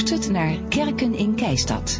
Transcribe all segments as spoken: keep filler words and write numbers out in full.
luistert naar Kerken in Keistad.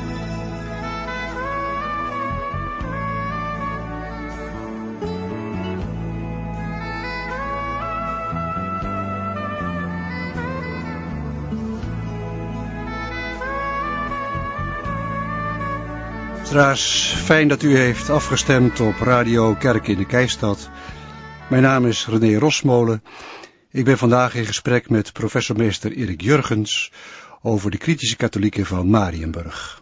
Luisteraars, fijn dat u heeft afgestemd op Radio Kerk in de Keistad. Mijn naam is René Rosmolen. Ik ben vandaag in gesprek met professor meester Erik Jurgens over de kritische katholieken van Mariënburg.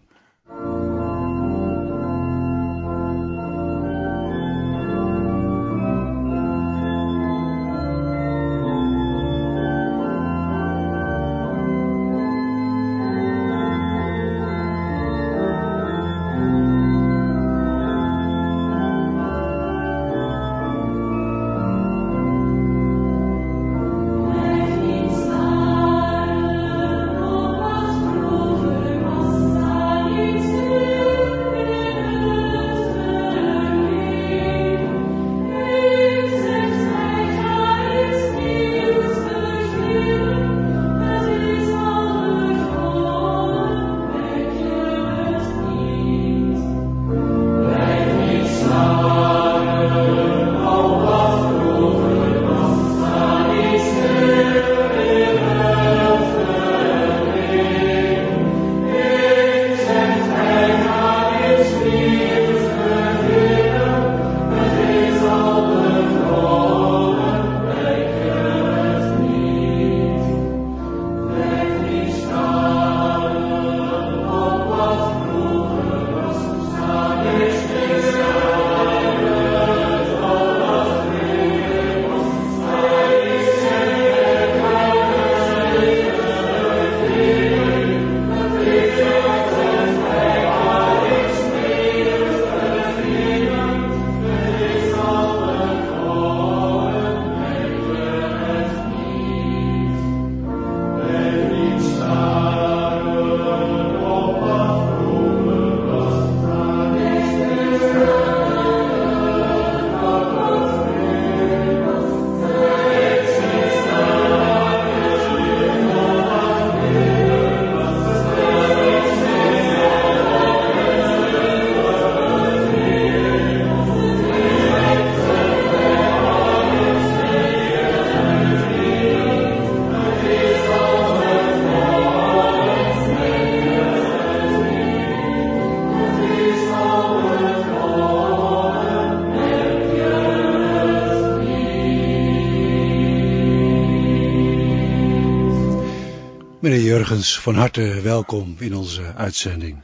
Meneer Jurgens, van harte welkom in onze uitzending.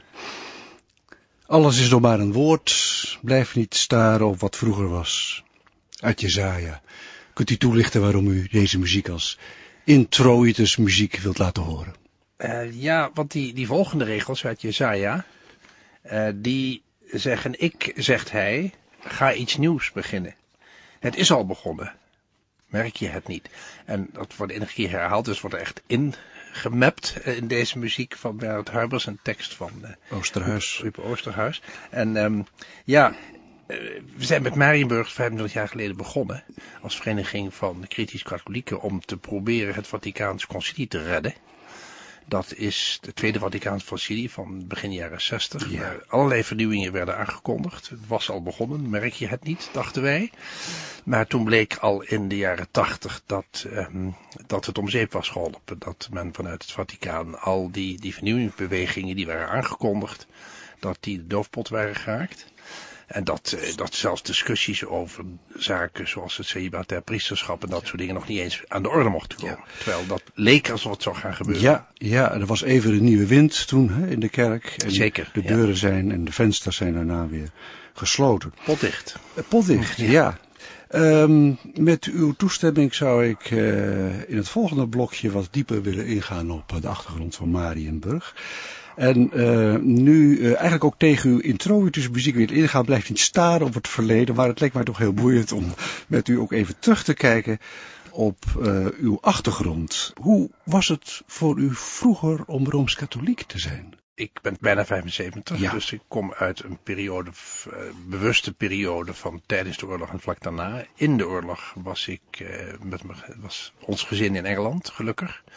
Alles is nog maar een woord, blijf niet staren op wat vroeger was. Uit Jesaja. Kunt u toelichten waarom u deze muziek als introitus muziek wilt laten horen? Uh, ja, want die, die volgende regels uit Jesaja, uh, die zeggen, ik, zegt hij, ga iets nieuws beginnen. Het is al begonnen. Merk je het niet? En dat wordt enige keer herhaald, dus wordt er echt ingemapt in deze muziek van Bernard Huibers, een tekst van uh, Oosterhuis. Rupe Oosterhuis. En um, ja, uh, we zijn met Mariënburg vijfentwintig jaar geleden begonnen, als vereniging van kritisch katholieken, om te proberen het Vaticaans Concilie te redden. Dat is de Tweede Vaticaans Concilie van begin jaren zestig. Ja. Waar allerlei vernieuwingen werden aangekondigd. Het was al begonnen, merk je het niet, dachten wij. Maar toen bleek al in de jaren tachtig dat, um, dat het om zeep was geholpen. Dat men vanuit het Vaticaan al die, die vernieuwingsbewegingen die waren aangekondigd, dat die de doofpot waren geraakt. En dat, dat zelfs discussies over zaken zoals het celibatair priesterschap en dat soort dingen nog niet eens aan de orde mochten komen. Ja. Terwijl dat leek alsof het zou gaan gebeuren. Ja, ja, er was even een nieuwe wind toen hè, in de kerk. En zeker. De deuren ja. zijn en de vensters zijn daarna weer gesloten. Potdicht. Potdicht, ja. ja. Um, met uw toestemming zou ik uh, in het volgende blokje wat dieper willen ingaan op de achtergrond van Mariënburg. En uh, nu uh, eigenlijk ook tegen uw introitus muziek weer ingaan, blijft niet staren op het verleden, maar het leek mij toch heel boeiend om met u ook even terug te kijken op uh, uw achtergrond. Hoe was het voor u vroeger om Rooms-Katholiek te zijn? Ik ben bijna vijfenzeventig, ja. Dus ik kom uit een periode, uh, bewuste periode van tijdens de oorlog en vlak daarna. In de oorlog was ik, uh, met me, was ons gezin in Engeland, gelukkig.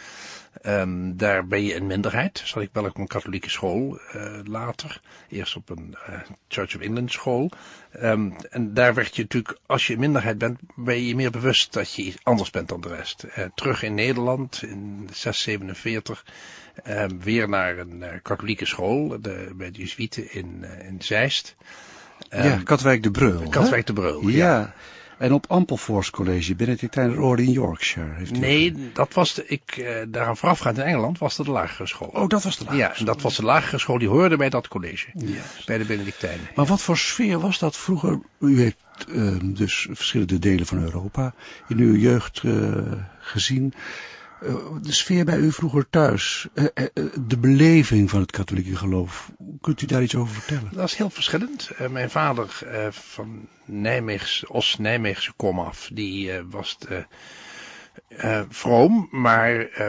Um, daar ben je een minderheid. Zat ik wel op een katholieke school uh, later. Eerst op een uh, Church of England school. Um, en daar werd je natuurlijk, als je een minderheid bent, ben je je meer bewust dat je anders bent dan de rest. Uh, terug in Nederland in zes zevenenveertig. Uh, weer naar een uh, katholieke school, de, bij de Jezuïeten in, uh, in Zeist. Um, ja, Katwijk de Breul. Katwijk de Breul, ja. ja. En op Ampleforth College, Benedictijner Orde in Yorkshire. Heeft nee, ook... dat was de, ik, uh, daaraan voorafgaand in Engeland was dat de lagere school. Oh, dat was de lagere ja, school. En dat was de lagere school, die hoorde bij dat college. Yes. Bij de Benedictijnen. Maar wat voor sfeer was dat vroeger? U heeft uh, dus verschillende delen van Europa in uw jeugd uh, gezien. Uh, de sfeer bij u vroeger thuis, uh, uh, de beleving van het katholieke geloof, kunt u daar iets over vertellen? Dat is heel verschillend. Uh, mijn vader uh, van Nijmeegse, Oost-Nijmeegse komaf, die uh, was de, uh, vroom, maar uh,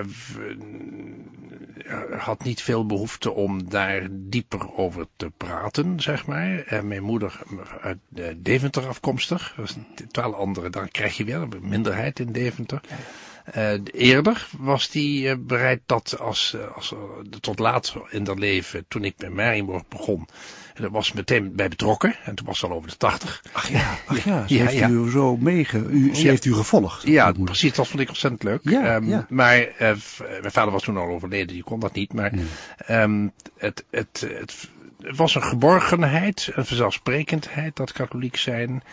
had niet veel behoefte om daar dieper over te praten, zeg maar. Uh, mijn moeder uit uh, Deventer afkomstig, dat is een totaal andere, dan krijg je weer een minderheid in Deventer. Uh, eerder was hij uh, bereid dat als, uh, als uh, tot later in dat leven, toen ik bij Marienborg begon, daar was meteen bij betrokken. En toen was het al over de tachtig. Ach ja, ach ja, ze ja, heeft ja. u zo meege, u, ze ja. heeft u gevolgd. Ja, precies, dat vond ik ontzettend leuk. Ja, um, ja. Maar uh, mijn vader was toen al overleden, die kon dat niet. Maar nee. um, het, het, het, het was een geborgenheid, een vanzelfsprekendheid, dat katholiek zijn.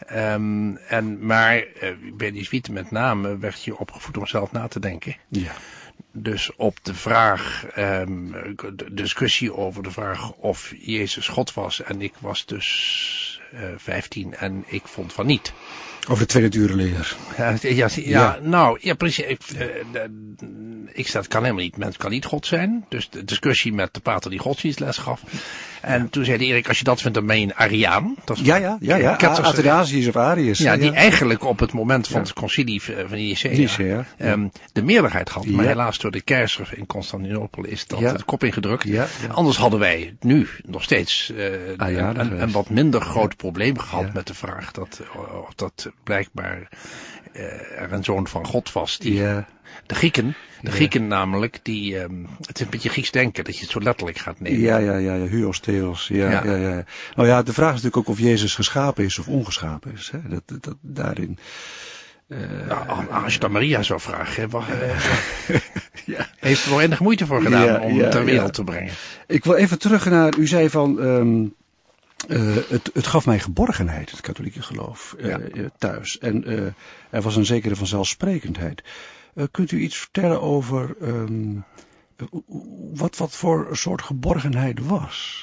Um, en, maar uh, bij die Jezuïeten met name werd je opgevoed om zelf na te denken. Ja. Dus op de vraag, um, de discussie over de vraag of Jezus God was. En ik was dus uh, vijftien en ik vond van niet. Over de tweede dierenleer. Ja, ja, ja, ja, nou, ja, precies. Ik, uh, de, ik zei, het kan helemaal niet. Mens kan niet God zijn. Dus de discussie met de pater die godsdienstles gaf. En ja. toen zei de Erik, als je dat vindt, dan ben je een Ariaan. Dat is ja, ja, ja, ja. Athanasius of Arius. Ja, ja, die ja. eigenlijk op het moment van ja. het concilie van Nicea, Nicea ja. um, de meerderheid had. Maar ja. helaas door de keizer in Constantinopel is dat ja. de kop ingedrukt. Ja, ja. Anders hadden wij nu nog steeds uh, ah, ja, een, een, een wat minder groot ja. probleem gehad ja. met de vraag dat, of dat blijkbaar uh, er een zoon van God was. Die, ja. De Grieken, de Grieken ja. namelijk, die, um, het is een beetje Grieks denken, dat je het zo letterlijk gaat nemen. Ja, ja, ja, ja. Huos, Theos, ja, ja. Ja, ja. Nou ja, de vraag is natuurlijk ook of Jezus geschapen is of ongeschapen is. Hè? Dat, dat, dat, daarin... Uh, nou, als je dan Maria zou vragen, hè, wat, uh, ja. heeft er wel enige moeite voor gedaan ja, om ja, het ter wereld ja. te brengen. Ik wil even terug naar, u zei van... Um, Uh, het, het gaf mij geborgenheid, het katholieke geloof, uh, ja. uh, thuis. En uh, er was een zekere vanzelfsprekendheid. Uh, kunt u iets vertellen over um, uh, wat, wat voor een soort geborgenheid was?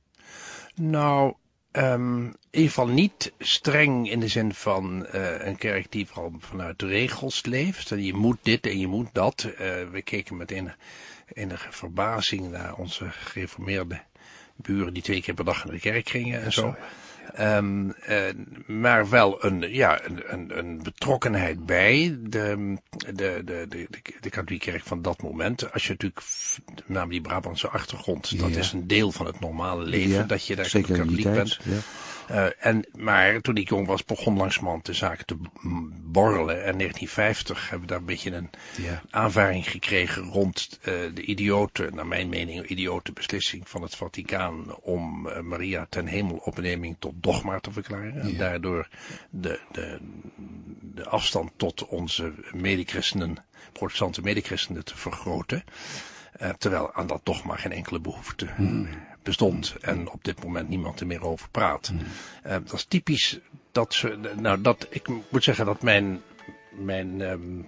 Nou, um, in ieder geval niet streng in de zin van uh, een kerk die vooral vanuit de regels leeft. En je moet dit en je moet dat. Uh, we keken met enige, enige verbazing naar onze gereformeerde buren die twee keer per dag naar de kerk gingen en zo. Um, uh, maar wel een, ja, een, een betrokkenheid bij de, de, de, de, de katholieke kerk van dat moment. Als je natuurlijk, met name die Brabantse achtergrond, ja. dat is een deel van het normale leven, ja, dat je daar katholiek bent. Ja. Uh, en, maar toen ik jong was, begon langzamerhand de zaak te borrelen. En in negentien vijftig hebben we daar een beetje een ja. aanvaring gekregen rond uh, de idiote, naar mijn mening, idiote beslissing van het Vaticaan om uh, Maria ten hemelopneming tot dogma te verklaren. Ja. En daardoor de, de, de afstand tot onze medechristenen, protestante medechristenen te vergroten. Uh, terwijl aan dat dogma geen enkele behoefte hmm. bestond en op dit moment niemand er meer over praat. Hmm. Uh, dat is typisch dat ze, nou dat, ik moet zeggen dat mijn, mijn, um,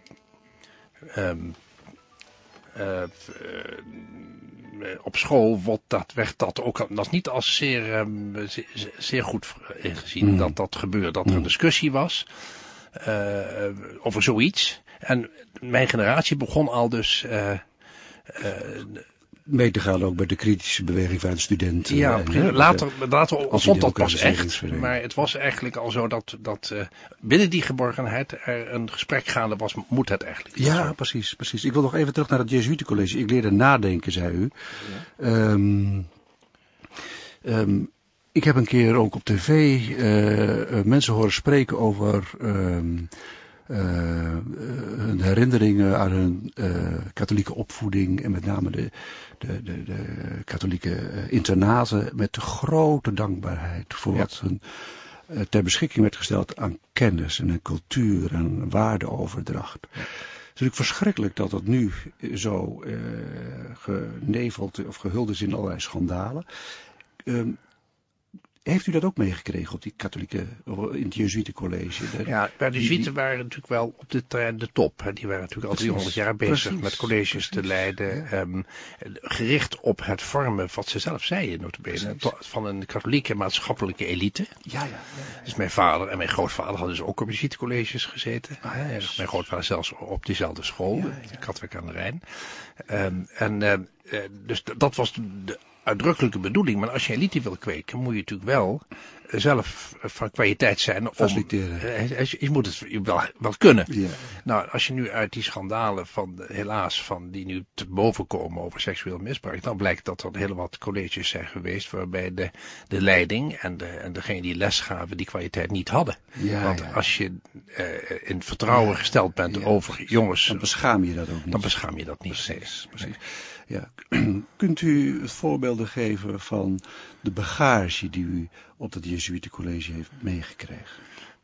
um, uh, uh, op school wordt dat, werd dat ook, dat is niet als zeer, um, zeer, zeer goed ingezien hmm. dat dat gebeurde, dat er een discussie was uh, over zoiets. En mijn generatie begon al dus, uh, Uh, mee te gaan ook bij de kritische beweging van de studenten. Ja, en, hè, later, later ontstond dat pas echt. Vereniging. Maar het was eigenlijk al zo dat, dat uh, binnen die geborgenheid er een gesprek gaande was. Moet het eigenlijk? Ja, precies, precies. Ik wil nog even terug naar het Jezuïetencollege. Ik leerde nadenken, zei u. Ja. Um, um, ik heb een keer ook op tv uh, uh, mensen horen spreken over... Um, uh, hun herinneringen aan hun uh, katholieke opvoeding en met name de, de, de, de katholieke uh, internaten met grote dankbaarheid voor ja. wat hun uh, ter beschikking werd gesteld aan kennis en aan cultuur en waardeoverdracht. Ja. Het is natuurlijk verschrikkelijk dat dat nu zo uh, geneveld of gehuld is in allerlei schandalen. Um, Heeft u dat ook meegekregen op die katholieke, in het Jezuïetencollege? Ja, maar de Jezuïeten waren natuurlijk wel op de, de top. Hè. Die waren natuurlijk al driehonderd jaar bezig precies, met colleges precies. te leiden. Ja. Um, gericht op het vormen, wat ze zelf zeiden, notabene, van een katholieke maatschappelijke elite. Ja, ja, ja, ja. Dus mijn vader en mijn grootvader hadden dus ook op Jezuïetencolleges gezeten. Ah, ja, dus mijn grootvader zelfs op diezelfde school, ja, ja. Katwijk aan de Rijn. Um, en uh, uh, dus d- dat was de uitdrukkelijke bedoeling, maar als je elite wil kweken, moet je natuurlijk wel zelf van kwaliteit zijn. Om, faciliteren. Uh, je moet het wel, wel kunnen. Ja. Nou, als je nu uit die schandalen van, helaas, van die nu te boven komen over seksueel misbruik, dan blijkt dat er heel wat colleges zijn geweest waarbij de, de leiding en, de, en degene die les gaven die kwaliteit niet hadden. Ja, Want ja. als je uh, in vertrouwen ja, gesteld bent ja, over precies. jongens, dan beschaam je dat ook niet. Dan beschaam je dat niet. Precies, precies. Nee. Ja. Kunt u voorbeelden geven van de bagage die u op dat Jezuïetencollege heeft meegekregen?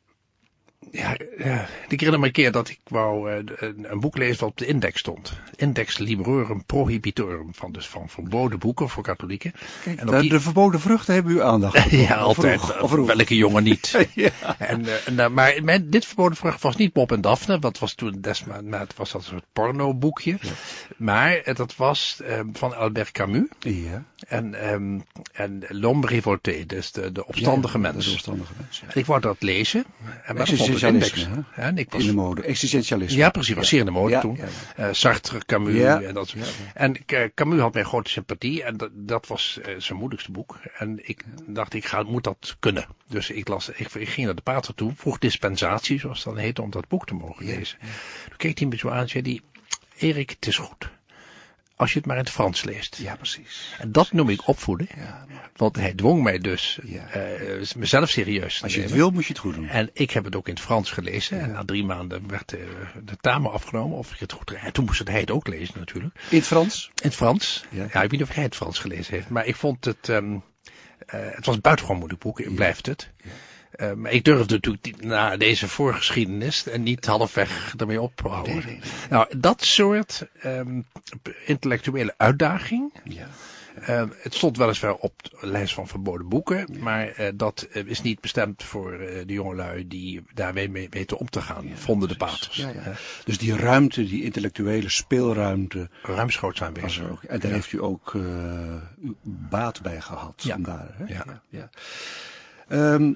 Ja, ja, ik herinner me een keer dat ik wou uh, een, een boek lezen wat op de index stond. Index Librorum Prohibitorum, van, dus van verboden boeken voor katholieken. Kijk, en de, die... de verboden vruchten hebben u aandacht. Ja, altijd. Vroeg, of vroeg. Welke jongen niet. Ja. En, uh, en, uh, maar mijn, dit verboden vrucht was niet Bob en Daphne, wat was toen desma, maar het was dat een soort pornoboekje. Ja. Maar uh, dat was uh, van Albert Camus. Ja. En, um, en L'Homme Révolté, dus de, de opstandige ja, mens. De opstandige mens. Ja. Ik wou dat lezen. En Existentialisme, hè? En ik was... In de mode. Existentialisme. Ja, precies. Was ja. zeer in de mode ja, toen. Ja, ja. Uh, Sartre, Camus ja. en dat soort. Ja. En uh, Camus had mijn grote sympathie en dat, dat was uh, zijn moeilijkste boek. En ik ja. dacht, ik ga, moet dat kunnen. Dus ik, las, ik, ik ging naar de pater toe, vroeg dispensatie, zoals het dan heette, om dat boek te mogen ja. lezen. Ja. Toen keek hij me zo aan en zei hij, Erik, het is goed. Als je het maar in het Frans leest. Ja, precies. En dat noem ik opvoeden. Ja, maar... Want hij dwong mij dus ja. uh, mezelf serieus te Als je nemen. het wil, moet je het goed doen. En ik heb het ook in het Frans gelezen. Ja. En na drie maanden werd uh, de tamen afgenomen. Of ik het goed... En toen moest het hij het ook lezen natuurlijk. In het Frans? In het Frans. Ja, ja ik weet niet of hij het Frans gelezen heeft. Maar ik vond het... Um, uh, het was een buitengewoon moeilijk boek. Ja. Blijft het. Ja. Uh, maar ik durfde natuurlijk na deze voorgeschiedenis en niet halfweg ermee ophouden. Nee, nee, nee. Nou, dat soort um, intellectuele uitdaging. Ja. Uh, het stond weliswaar op de lijst van verboden boeken, ja. maar uh, dat uh, is niet bestemd voor uh, de jongelui die daarmee mee weten om te gaan, ja, vonden de paters. Ja, ja. Uh, dus die ruimte, die intellectuele speelruimte. Ruimschoots aanwezig. En daar ja. heeft u ook uh, uw baat bij gehad. Ja. Vandaar, hè? Ja. Ja, ja. Um,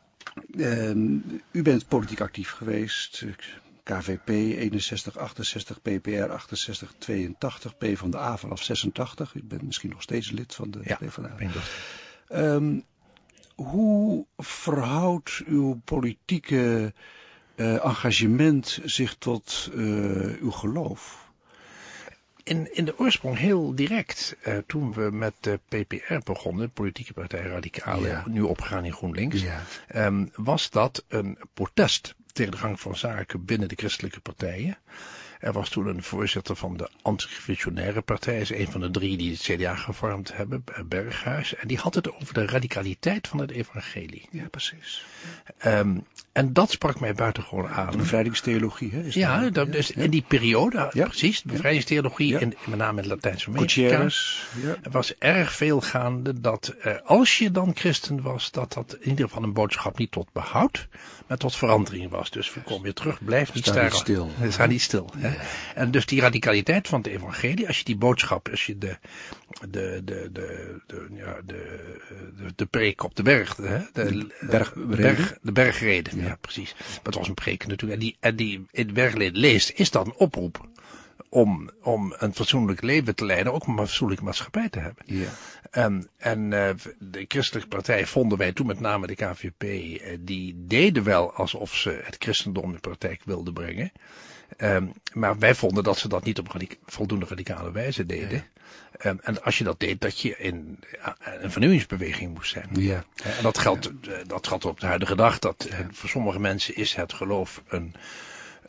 um, u bent politiek actief geweest. K V P eenenzestig, achtenzestig, P P R achtenzestig, tweeëntachtig, PvdA vanaf zesentachtig. U bent misschien nog steeds lid van de ja, PvdA. Um, hoe verhoudt uw politieke uh, engagement zich tot uh, uw geloof? In, in de oorsprong heel direct. Uh, toen we met de P P R begonnen, politieke partij Radicale, ja. nu opgegaan in GroenLinks, ja. um, was dat een protest tegen de gang van zaken binnen de christelijke partijen. Er was toen een voorzitter van de anti-revolutionaire partij, is een van de drie die het C D A gevormd hebben, Berghuis. En die had het over de radicaliteit van het evangelie. Ja, precies. Um, en dat sprak mij buitengewoon aan. De bevrijdingstheologie, hè? Is ja, dat, dat, dus ja. in die periode, ja. precies, de bevrijdingstheologie, ja. in, met name in Latijns-Amerika. Ja. Er was erg veel gaande dat uh, als je dan christen was, dat dat in ieder geval een boodschap niet tot behoud, maar tot verandering was. Dus we komen weer terug, blijf niet staan. Sta niet stil. Sta niet stil. Ja. Ja. En dus die radicaliteit van het evangelie, als je die boodschap, als je de, de, de, de, de, ja, de, de, de preek op de berg, de, de, berg, berg, de bergreden, ja. ja precies. Maar het was een preek natuurlijk. En die, en die in de bergreden leest, is dat een oproep om, om een fatsoenlijk leven te leiden, ook om een fatsoenlijke maatschappij te hebben. Ja. Um, en uh, de christelijke partij vonden wij toen met name de K V P, uh, die deden wel alsof ze het christendom in de praktijk wilden brengen. Um, maar wij vonden dat ze dat niet op radica- voldoende radicale wijze deden. Ja. Um, en als je dat deed, dat je in uh, een vernieuwingsbeweging moest zijn. Ja. Uh, en dat geldt, ja. uh, dat geldt op de huidige dag. Dat uh, voor sommige mensen is het geloof een,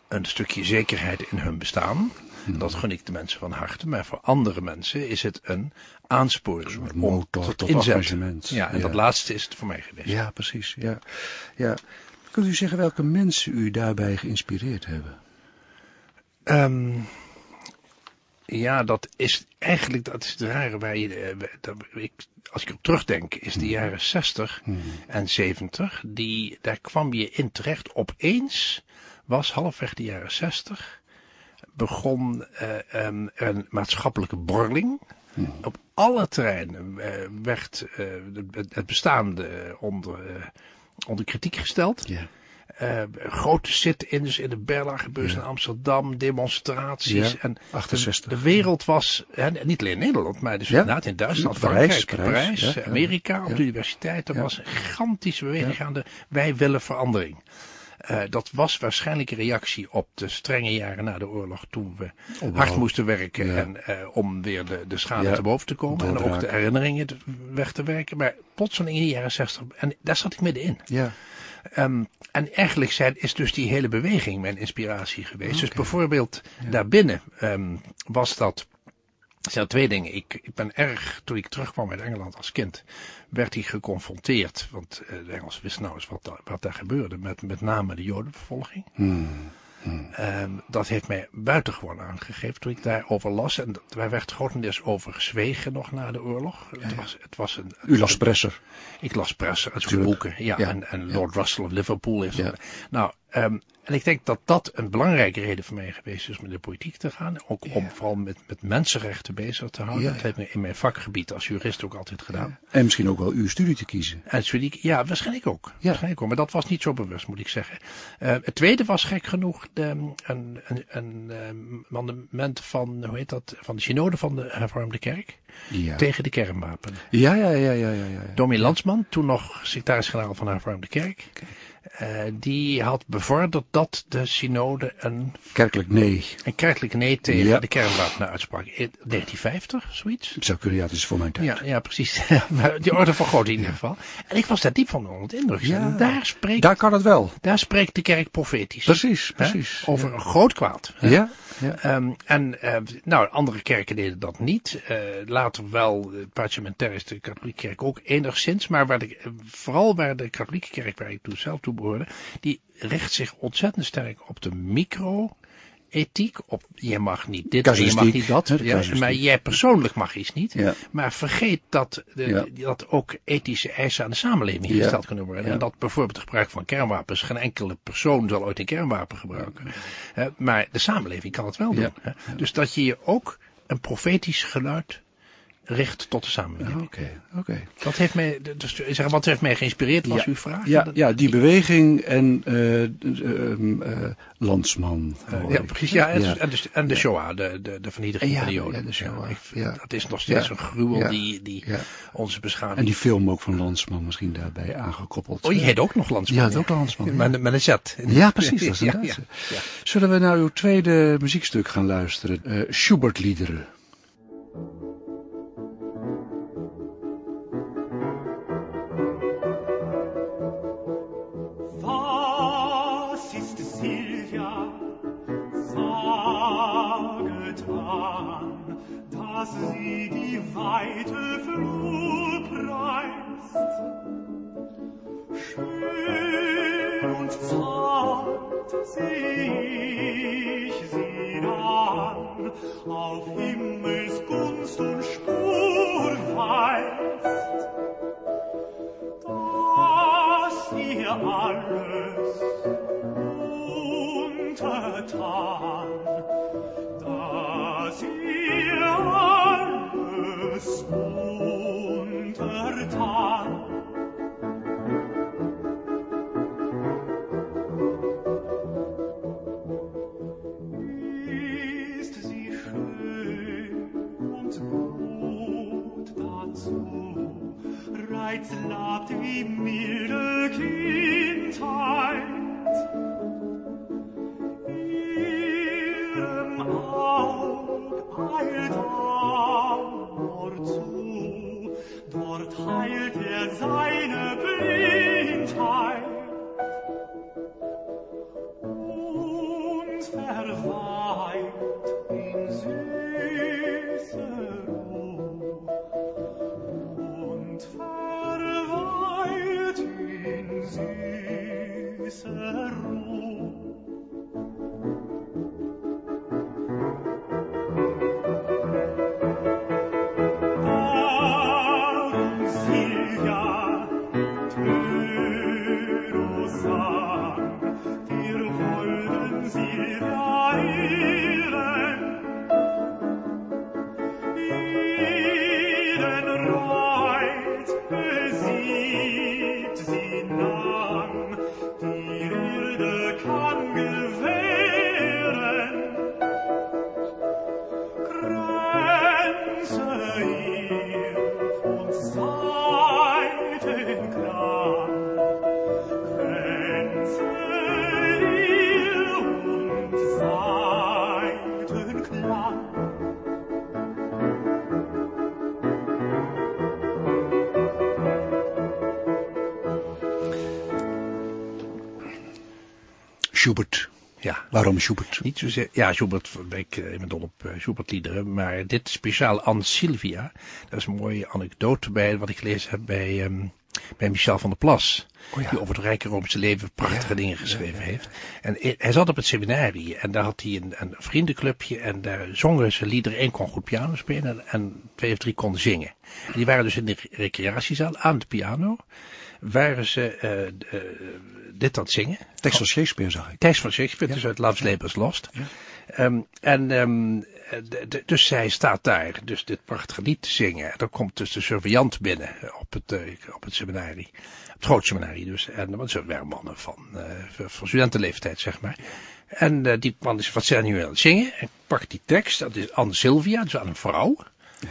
een stukje zekerheid in hun bestaan. Hmm. Dat gun ik de mensen van harte. Maar voor andere mensen is het een aansporing om motor, tot, tot inzet. Ja, en ja. dat laatste is het voor mij geweest. Ja, precies. Ja. Ja. Kunt u zeggen welke mensen u daarbij geïnspireerd hebben? Um, ja, dat is eigenlijk, dat is het rare waar je, dat, ik, als ik op terugdenk, is de jaren zestig hmm. en zeventig, die, daar kwam je in terecht. Opeens was halfweg de jaren zestig, begon uh, um, een maatschappelijke borreling. Hmm. Op alle terreinen uh, werd uh, het, het bestaande onder, uh, onder kritiek gesteld. Yeah. Uh, grote sit-ins in de Berlagerbeurs ja. in Amsterdam, demonstraties. Ja, en achtenzestig. De, de wereld was, hè, niet alleen in Nederland, maar dus ja. inderdaad in Duitsland, Parijs, Frankrijk, Parijs, Parijs ja, Amerika, ja. op de universiteit. Er ja. was een gigantische beweging ja. gaande. Wij willen verandering. Uh, dat was waarschijnlijk een reactie op de strenge jaren na de oorlog, toen we oh, wow. hard moesten werken ja. en, uh, om weer de, de schade ja. te boven te komen. Doorbraak. En ook de herinneringen te, weg te werken. Maar plotseling in de jaren zestig, en daar zat ik middenin. Ja. Um, en eigenlijk zijn, is dus die hele beweging mijn inspiratie geweest. Okay. Dus bijvoorbeeld ja. daarbinnen um, was dat, zijn er twee dingen. Ik, ik ben erg, toen ik terugkwam uit Engeland als kind, werd ik geconfronteerd, want uh, de Engelsen wisten nou eens wat, da, wat daar gebeurde, met met name de Jodenvervolging. Hmm. Hmm. Um, dat heeft mij buitengewoon aangegeven toen ik daarover las. En dat, wij werd grotendeels over gezwegen nog na de oorlog. Ja. Het was, het was een, het U las Presser. Ik las Presser, het soort boeken. Ja, ja. En, en Lord ja. Russell of Liverpool heeft. Ja. Nou, um, en ik denk dat dat een belangrijke reden voor mij geweest is om in de politiek te gaan. Ook ja. om vooral met, met mensenrechten bezig te houden. Ja. Dat heeft me in mijn vakgebied als jurist ook altijd gedaan. Ja. En misschien ook wel uw studie te kiezen. En studie, ja, waarschijnlijk ook. Ja. Waarschijnlijk ook. Maar dat was niet zo bewust, moet ik zeggen. Uh, het tweede was gek genoeg de, een, een, een, een mandement van, hoe heet dat, van de synode van de hervormde kerk. Ja. Tegen de kernwapen. Ja, ja, ja, ja, ja, ja. Dominee Landsman, toen nog secretaris-generaal van de hervormde kerk. Okay. Uh, die had bevorderd dat de synode een kerkelijk nee, een kerkelijk nee tegen ja. de kernwapenen uitsprak. In negentien vijftig, zoiets? Het zou kunnen, ja, het is voor mijn tijd. Ja, ja precies. Die orde van grootte in ieder geval. En ik was daar diep van onder de indruk. Ja, daar, spreekt, daar kan het wel. Daar spreekt de kerk profetisch. Precies, precies. Hè? Over ja. een groot kwaad. Hè? Ja. Ja. Um, en uh, nou, andere kerken deden dat niet. Uh, later wel, uh, parlementair de katholieke kerk ook enigszins. Maar waar de, uh, vooral waar de katholieke kerk, waar ik toen zelf toe behoorde, die richt zich ontzettend sterk op de micro-ethiek. Op, je mag niet dit, je mag niet dat. Ja, maar jij persoonlijk mag iets niet. Ja. Maar vergeet dat, de, ja. dat ook ethische eisen aan de samenleving ja. gesteld kunnen worden. Ja. En dat bijvoorbeeld het gebruik van kernwapens, geen enkele persoon zal ooit een kernwapen gebruiken. Ja. Uh, maar de samenleving kan het wel doen. Ja. Ja. Dus dat je je ook een profetisch geluid richt tot de samenleving. Oké, okay, oké. Okay. Dat heeft mij, dus, zeg, wat heeft mij geïnspireerd was ja, uw vraag? Ja, ja, die beweging en uh, uh, uh, Landsman. Uh, ja, precies. Ja, en, ja. en, de, en de Shoah, de, de, de vernietiging ja, van de Joden. Ja, de Shoah. Ja, ik, ja. Dat is nog steeds ja. een gruwel ja. die, die ja. onze beschaving... En die film ook van Landsman misschien daarbij aangekoppeld. Oh, je heet ook nog Landsman. Ja, het ook Landsman. Ja. Met, met een Z. Ja, precies. Dat is ja, ja, ja. Zullen we naar uw tweede muziekstuk gaan luisteren? Uh, Schubert-liederen. Dass sie die weite Flur preist. Schön und zart seh ich sie dann, auf Himmels Gunst und Spur weist. Dass ihr alles untertan, dass ihr alles untertan. Ist sie schön und gut dazu, reizlabt wie milde Kindheit. Ihrem Aug eilt Amor zu, dort heilt er seine Blindheit. Und Schubert. Ja. Waarom Schubert? Niet zozeer, ja, Schubert, ik ben dol op uh, Schubert-liederen, maar dit speciaal Anne Sylvia, daar is een mooie anekdote bij, wat ik gelezen heb bij, um, bij Michel van der Plas, oh ja. die over het rijke Roomse leven prachtige ja, dingen geschreven ja, ja, ja. heeft. En hij zat op het seminarie en daar had hij een, een vriendenclubje en daar zongen ze liederen. Eén kon goed piano spelen en, en twee of drie konden zingen. En die waren dus in de recreatiezaal aan de piano. Waren ze uh, uh, dit aan het zingen. Tekst van Shakespeare zag ik. Tekst van Shakespeare, ja. Dus uit Love's Labour's Lost. Ja. Um, en um, de, de, dus zij staat daar, dus dit prachtige lied te zingen. Dan komt dus de surveillant binnen op het, uh, op het seminarie. Op het groot seminarie dus. En dat waren mannen van, uh, van studentenleeftijd, zeg maar. En uh, die man is, wat zijn nu aan het zingen? En pakt die tekst, dat is Anne Sylvia, dus aan een vrouw. Ja.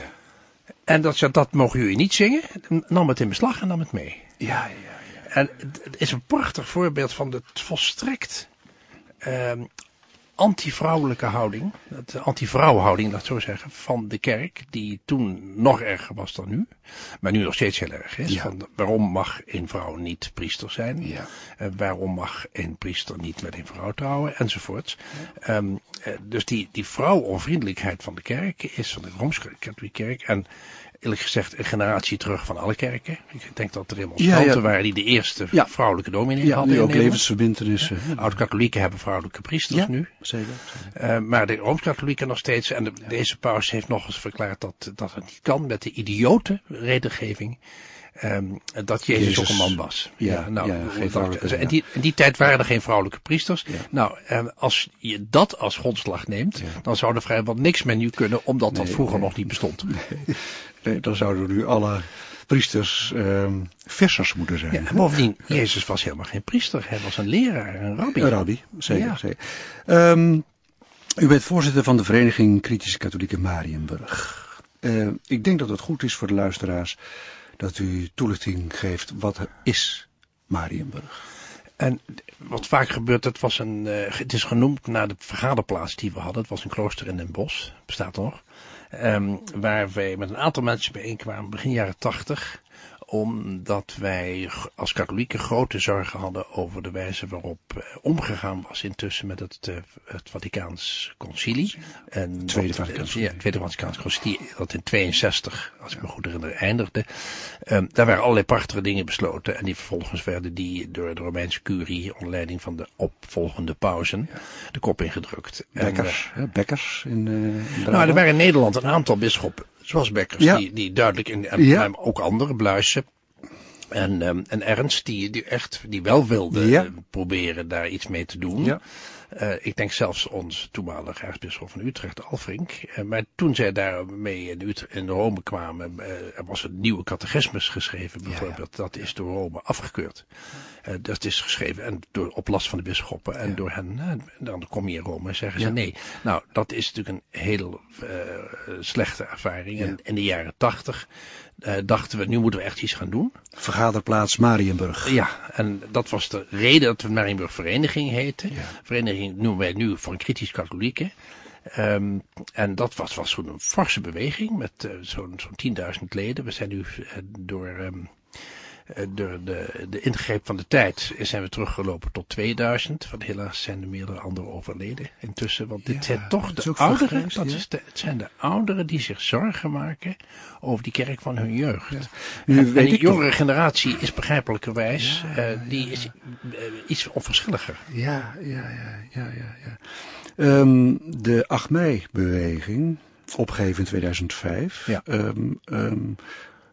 En dat zei, dat mogen jullie niet zingen. Nam het in beslag en nam het mee. Ja, ja, ja. En het is een prachtig voorbeeld van de volstrekt uh, anti-vrouwelijke houding, de anti-vrouwhouding, laat ik zo zeggen, van de kerk, die toen nog erger was dan nu, maar nu nog steeds heel erg is. Ja. Van, waarom mag een vrouw niet priester zijn? Ja. Uh, waarom mag een priester niet met een vrouw trouwen? Enzovoorts. Ja. Um, uh, dus die, die vrouwonvriendelijkheid van de kerk is van de Rooms-Katholieke kerk en eerlijk gezegd een generatie terug van alle kerken. Ik denk dat er demonstranten ja, ja. waren die de eerste ja. vrouwelijke dominee ja, hadden. Nu ook levensverbintenissen. Ja. Oud-katholieken hebben vrouwelijke priesters ja, nu. Zeker. zeker. Uh, maar de Rooms-Katholieken nog steeds. En de, ja. deze paus heeft nog eens verklaard dat, dat het niet kan met de idiote redengeving. Um, dat Jezus, Jezus ook een man was. Ja, ja, nou, ja, geen dat, en die, in die tijd waren er geen vrouwelijke priesters. Ja. Nou, um, als je dat als grondslag neemt, ja. dan zou er vrijwel niks met nu kunnen, omdat nee, dat vroeger nee. nog niet bestond. Nee, nee, dan zouden nu alle priesters um, vissers moeten zijn. Ja, en bovendien, Jezus was helemaal geen priester. Hij was een leraar, een rabbi. Een rabbi, zeker. Ja. zeker. Um, u bent voorzitter van de Vereniging Kritische Katholieken Mariënburg. Uh, ik denk dat het goed is voor de luisteraars dat u toelichting geeft, wat is Mariënburg? En wat vaak gebeurt, het was een, uh, het is genoemd naar de vergaderplaats die we hadden. Het was een klooster in Den Bosch, bestaat nog. Um, waar wij met een aantal mensen bijeenkwamen begin jaren tachtig. Omdat wij als katholieken grote zorgen hadden over de wijze waarop uh, omgegaan was intussen met het, uh, het Vaticaans Concilie. En Tweede Vaticaans Ja, het Tweede Vaticaans Concilie, dat in tweeënzestig, als ik me goed herinner, eindigde. Um, daar waren allerlei prachtige dingen besloten en die vervolgens werden die door de Romeinse curie onder leiding van de opvolgende pausen de kop ingedrukt. Bekkers, en, uh, Bekkers in, uh, in Nou, er waren in Nederland een aantal bisschoppen. Zoals Bekkers, ja. die, die duidelijk, in, en ja. ook andere, Bluisen en, um, en Ernst, die, die echt, die wel wilden ja. uh, proberen daar iets mee te doen. Ja. Uh, ik denk zelfs ons toenmalige aartsbisschop van Utrecht, Alfrink. Uh, maar toen zij daarmee in, Utrecht, in Rome kwamen, uh, er was een nieuwe catechismus geschreven bijvoorbeeld. Ja, ja. Dat is door Rome afgekeurd. Uh, dat is geschreven en door, op last van de bisschoppen en ja. door hen. Uh, dan kom je in Rome en zeggen ze ja. nee. Nou, dat is natuurlijk een heel uh, slechte ervaring. Ja. En in de jaren tachtig uh, dachten we, nu moeten we echt iets gaan doen. Vergaderplaats Mariënburg. Ja, en dat was de reden dat we Mariënburg Vereniging heten. Ja. Vereniging noemen wij nu voor een kritisch katholieken. Um, en dat was, was zo'n forse beweging met uh, zo'n zo'n tienduizend leden. We zijn nu uh, door, um, uh, door de, de ingreep van de tijd zijn we teruggelopen tot tweeduizend. Want helaas zijn er meerdere anderen overleden intussen. Want dit ja, zijn toch de ouderen, geweest, dat ja. is de, het zijn de ouderen die zich zorgen maken over die kerk van hun jeugd. Ja. Nu, en, en die jongere toch. generatie is begrijpelijkerwijs, ja, uh, die ja. is uh, iets onverschilliger. Ja, ja, ja, ja, ja. ja. Um, de acht mei beweging, opgegeven in tweeduizend vijf, ja. um, um,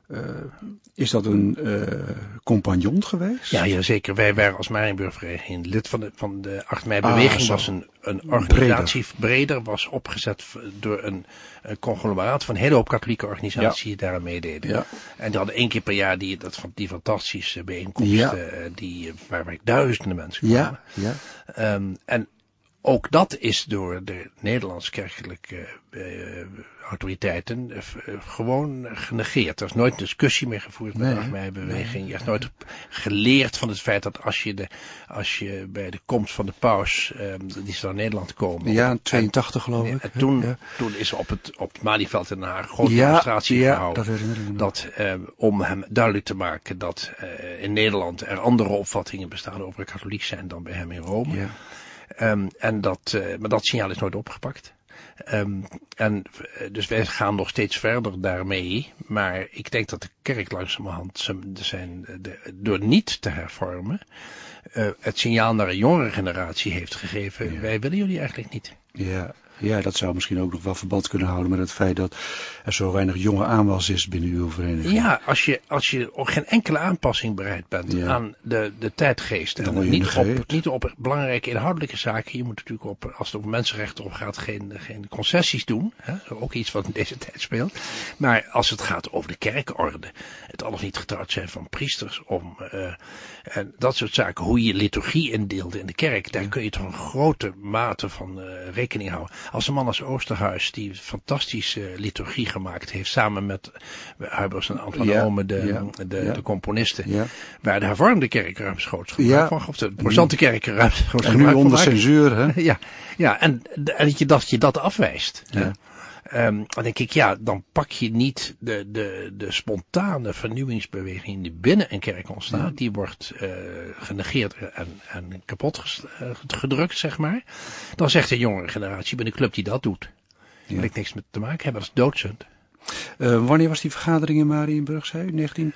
Uh, is dat een uh, compagnon geweest? Ja, ja, zeker. Wij waren als Marienburgvereniging lid van de, van de acht mei-beweging. Ah, was een, een organisatie, breder. breder, was opgezet door een, een conglomeraat van een hele hoop katholieke organisaties ja. die daaraan meededen. Ja. En die hadden één keer per jaar die, dat, die fantastische bijeenkomsten, ja. die, waarbij duizenden mensen kwamen. Ja. Ja. Um, en ook dat is door de Nederlands-kerkelijke uh, autoriteiten uh, gewoon genegeerd. Er is nooit een discussie meer gevoerd met nee, de acht mei-beweging. Je hebt nooit geleerd van het feit dat als je, de, als je bij de komst van de paus, um, die zou naar Nederland komen. Ja, in tweeëntachtig geloof ik. En toen, ja. toen is op het, op het Malieveld in Den Haag een grote ja, demonstratie ja, gehouden. Dat herinner ik me. Dat, um, om hem duidelijk te maken dat uh, in Nederland er andere opvattingen bestaan over katholiek zijn dan bij hem in Rome. Ja. Um, en dat, uh, maar dat signaal is nooit opgepakt. Um, en dus wij gaan nog steeds verder daarmee. Maar ik denk dat de kerk langzamerhand zijn, zijn, de, door niet te hervormen, uh, het signaal naar een jongere generatie heeft gegeven. Ja. Wij willen jullie eigenlijk niet. Ja. Ja, dat zou misschien ook nog wel verband kunnen houden met het feit dat er zo weinig jonge aanwas is binnen uw vereniging. Ja, als je, als je op geen enkele aanpassing bereid bent ja. aan de, de tijdgeest. En niet op, niet op belangrijke inhoudelijke zaken. Je moet natuurlijk op, als het over mensenrechten op gaat, geen, geen concessies doen. Hè? Ook iets wat in deze tijd speelt. Maar als het gaat over de kerkorde, het al of niet getrouwd zijn van priesters, om uh, en dat soort zaken, hoe je liturgie indeelde in de kerk, daar ja. kun je toch een grote mate van uh, rekening houden. Als een man als Oosterhuis, die fantastische liturgie gemaakt heeft, samen met Huibers en Antoine ja, Ome, de, ja, de, ja. de componisten, ja. waar de hervormde kerk ruimschoots gebruik ja. van, of de protestante kerk ruimschoots gebruik van. En nu onder censuur, hè? Ja, ja en, en dat, je, dat je dat afwijst. Ja. Um, dan denk ik, ja, dan pak je niet de, de, de spontane vernieuwingsbeweging die binnen een kerk ontstaat. Ja. Die wordt uh, genegeerd en, en kapot gedrukt, zeg maar. Dan zegt de jongere generatie bij de club die dat doet. Daar wil ik niks met te maken hebben, dat is doodzend. Uh, wanneer was die vergadering in Marienburg, zei u? negentien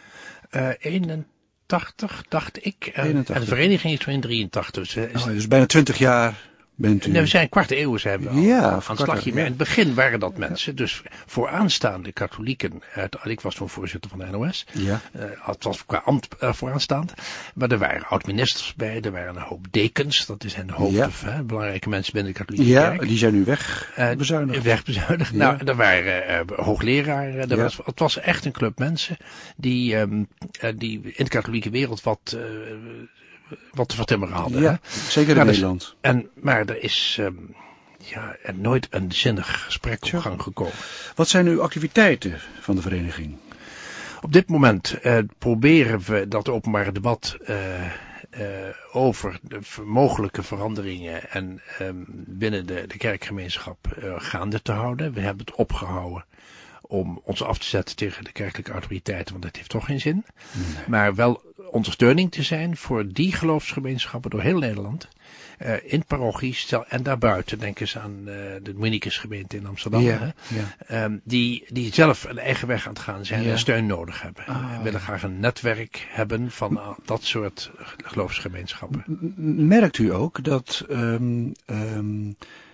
eenentachtig, dacht ik. Uh, eenentachtig. En de vereniging is toen in drieëntachtig. Dus, uh, oh, dus bijna twintig jaar... Bent u... Nee, we zijn een kwarte eeuw, zijn we al ja, aan het slagje. Maar in het begin waren dat mensen, dus vooraanstaande katholieken, uit, ik was toen voorzitter van de N O S, ja. uh, althans qua ambt uh, vooraanstaand, maar er waren oud-ministers bij, er waren een hoop dekens, dat zijn hoofd, ja. uh, belangrijke mensen binnen de katholieke ja, kerk. Ja, die zijn nu wegbezuinigd. Uh, wegbezuinigd. Ja. Nou, er waren uh, hoogleraren, er ja. was, het was echt een club mensen die, um, uh, die in de katholieke wereld wat... Uh, wat te vertimmeren hadden. Ja, hè? Zeker in nou, Nederland. Dus, en, maar er is um, ja, er nooit een zinnig gesprek op gang gekomen. Wat zijn uw activiteiten van de vereniging? Op dit moment uh, proberen we dat openbare debat uh, uh, over de mogelijke veranderingen en um, binnen de, de kerkgemeenschap uh, gaande te houden. We hebben het opgehouden om ons af te zetten tegen de kerkelijke autoriteiten, want dat heeft toch geen zin. Nee. Maar wel ondersteuning te zijn voor die geloofsgemeenschappen door heel Nederland, uh, in parochies en daarbuiten, denk eens aan uh, de Dominicusgemeente in Amsterdam, ja, hè, ja. Um, die, die zelf een eigen weg aan het gaan zijn ja. en steun nodig hebben. Ah, en willen graag een netwerk hebben van uh, dat soort geloofsgemeenschappen. Merkt u ook dat um, um,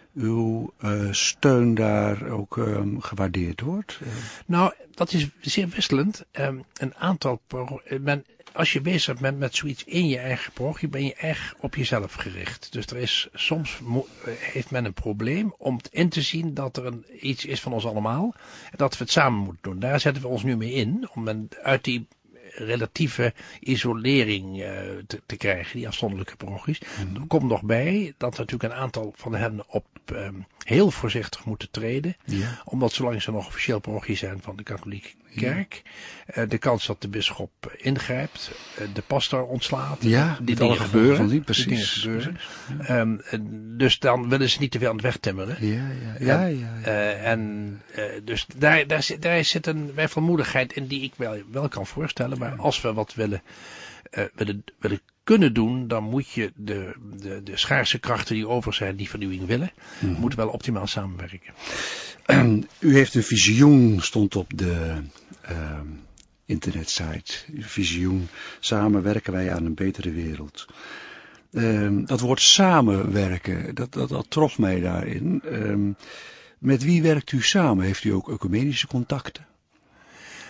uw uh, steun daar ook um, gewaardeerd wordt? Uh. Nou, dat is zeer wisselend. Um, een aantal pro- men, als je bezig bent met zoiets in je eigen parochie, ben je erg op jezelf gericht. Dus er is soms mo- heeft men een probleem om in te zien dat er een, iets is van ons allemaal, en dat we het samen moeten doen. Daar zetten we ons nu mee in, om men uit die relatieve isolering uh, te, te krijgen, die afzonderlijke parochies. Mm-hmm. Er komt nog bij dat natuurlijk een aantal van hen op um, heel voorzichtig moeten treden, ja. omdat zolang ze nog officieel parochie zijn van de katholieke kerk, ja. uh, de kans dat de bisschop ingrijpt, uh, de pastor ontslaat, ja, die dingen gebeuren. Die, precies, die dingen gebeuren. Precies, ja. um, dus dan willen ze niet te veel aan het wegtimmeren. Ja, ja, ja. En, ja, ja. Uh, en uh, dus daar, daar, zit, daar zit een wijfelmoedigheid in die ik wel, wel kan voorstellen, maar als we wat willen, uh, willen, willen kunnen doen, dan moet je de, de, de schaarse krachten die over zijn, die vernieuwing willen, mm-hmm. moeten wel optimaal samenwerken. Um, u heeft een visioen, stond op de uh, internetsite. Uw visioen, samen werken wij aan een betere wereld. Um, dat woord samenwerken, dat, dat, dat trof mij daarin. Um, met wie werkt u samen? Heeft u ook ecumenische contacten?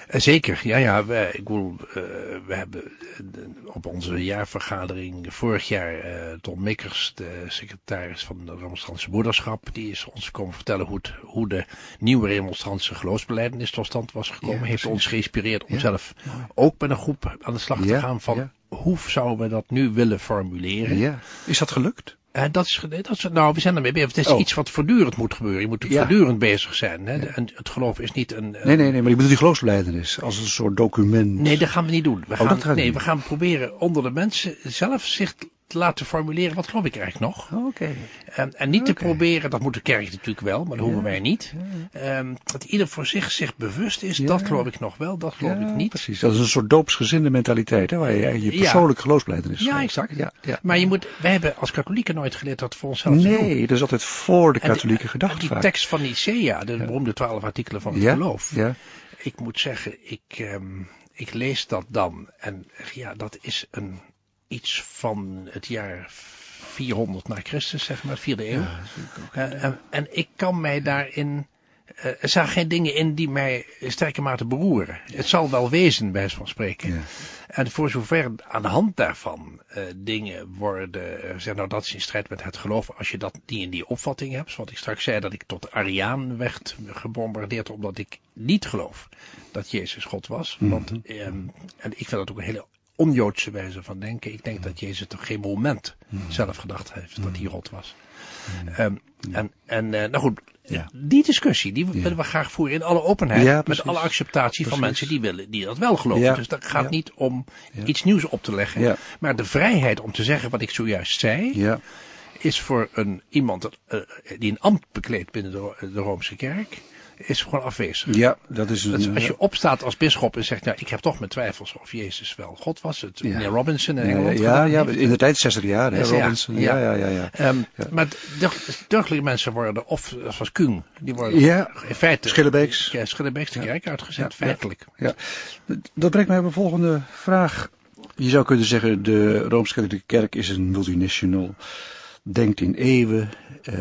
Uh, zeker, ja, ja. Wij, ik bedoel, uh, we hebben uh, op onze jaarvergadering vorig jaar uh, Tom Mikkers, de secretaris van de Remonstrantse Broederschap, die is ons komen vertellen hoe, het, hoe de nieuwe Remonstrantse geloofsbelijdenis tot stand was gekomen. Ja, heeft ons geïnspireerd om ja, zelf mooi. ook met een groep aan de slag te ja, gaan van ja. hoe zouden we dat nu willen formuleren. Ja. Is dat gelukt? Uh, dat is, dat is, nou, we zijn ermee bezig. Het is oh. iets wat voortdurend moet gebeuren. Je moet ja. voortdurend bezig zijn. Hè? Ja. En het geloof is niet een... Uh, nee, nee, nee, maar je bedoelt die geloofsbelijdenis als een soort document. Nee, dat gaan we niet doen. We oh, gaan, gaan nee, niet. we gaan proberen onder de mensen zelf zich te laten formuleren, wat geloof ik eigenlijk nog? Oké. Okay. Um, en niet okay. te proberen, dat moet de kerk natuurlijk wel, maar dat ja. hoeven wij niet. Ja. Um, dat ieder voor zich zich bewust is, ja. dat geloof ik nog wel, dat geloof ja, ik niet. Precies, dat is een soort doopsgezinde mentaliteit, hè, waar je je persoonlijke ja. geloofsbelijdenis Ja, exact. Ja, ja. Maar je moet, wij hebben als katholieken nooit geleerd dat voor onszelf nee, te doen. dat is altijd voor de katholieke en, gedachte. En die vaak. tekst van Nicea, de ja. beroemde twaalf artikelen van het ja. geloof. Ja. Ik moet zeggen, ik, um, ik lees dat dan en ja, dat is een... iets van het jaar vierhonderd na Christus, zeg maar, vierde eeuw. Ja, uh, en, en ik kan mij daarin... Uh, er zijn geen dingen in die mij sterke mate beroeren. Het zal wel wezen, bij wijze van spreken. Ja. En voor zover aan de hand daarvan uh, dingen worden... Uh, zeg nou, dat is in strijd met het geloof. Als je dat die in die opvatting hebt. Zoals ik straks zei, dat ik tot Ariaan werd gebombardeerd... omdat ik niet geloof dat Jezus God was. Mm-hmm. Want, um, en ik vind dat ook een hele... onjoodse wijze van denken. Ik denk dat Jezus toch geen moment mm. zelf gedacht heeft mm. dat hij God was. Mm. Um, mm. En, en uh, nou goed, ja. die discussie, die ja. willen we graag voeren in alle openheid. Ja, met alle acceptatie precies. van mensen die willen, die dat wel geloven. Ja. Dus dat gaat ja. niet om ja. iets nieuws op te leggen. Ja. Maar de vrijheid om te zeggen wat ik zojuist zei, ja. is voor een iemand uh, die een ambt bekleedt binnen de, de Roomse kerk, is gewoon afwezig. Ja, dat is een, dat is als je opstaat als bisschop en zegt, nou, ik heb toch mijn twijfels of Jezus wel God was. Het ja. meneer Robinson in Engeland. Ja, ja, ja, in de tijd zestig jaar, hè, Robinson. Ja, ja, ja. ja, ja. Um, ja. Maar dergelijke mensen worden, of zoals Kuhn, die worden ja. in feite... Schillebeeks. Ja, Schillebeeks de kerk ja. uitgezet, ja. feitelijk. Ja. Ja. Dat brengt mij op een volgende vraag. Je zou kunnen zeggen, de Rooms-Katholieke Kerk is een multinational, denkt in eeuwen uh,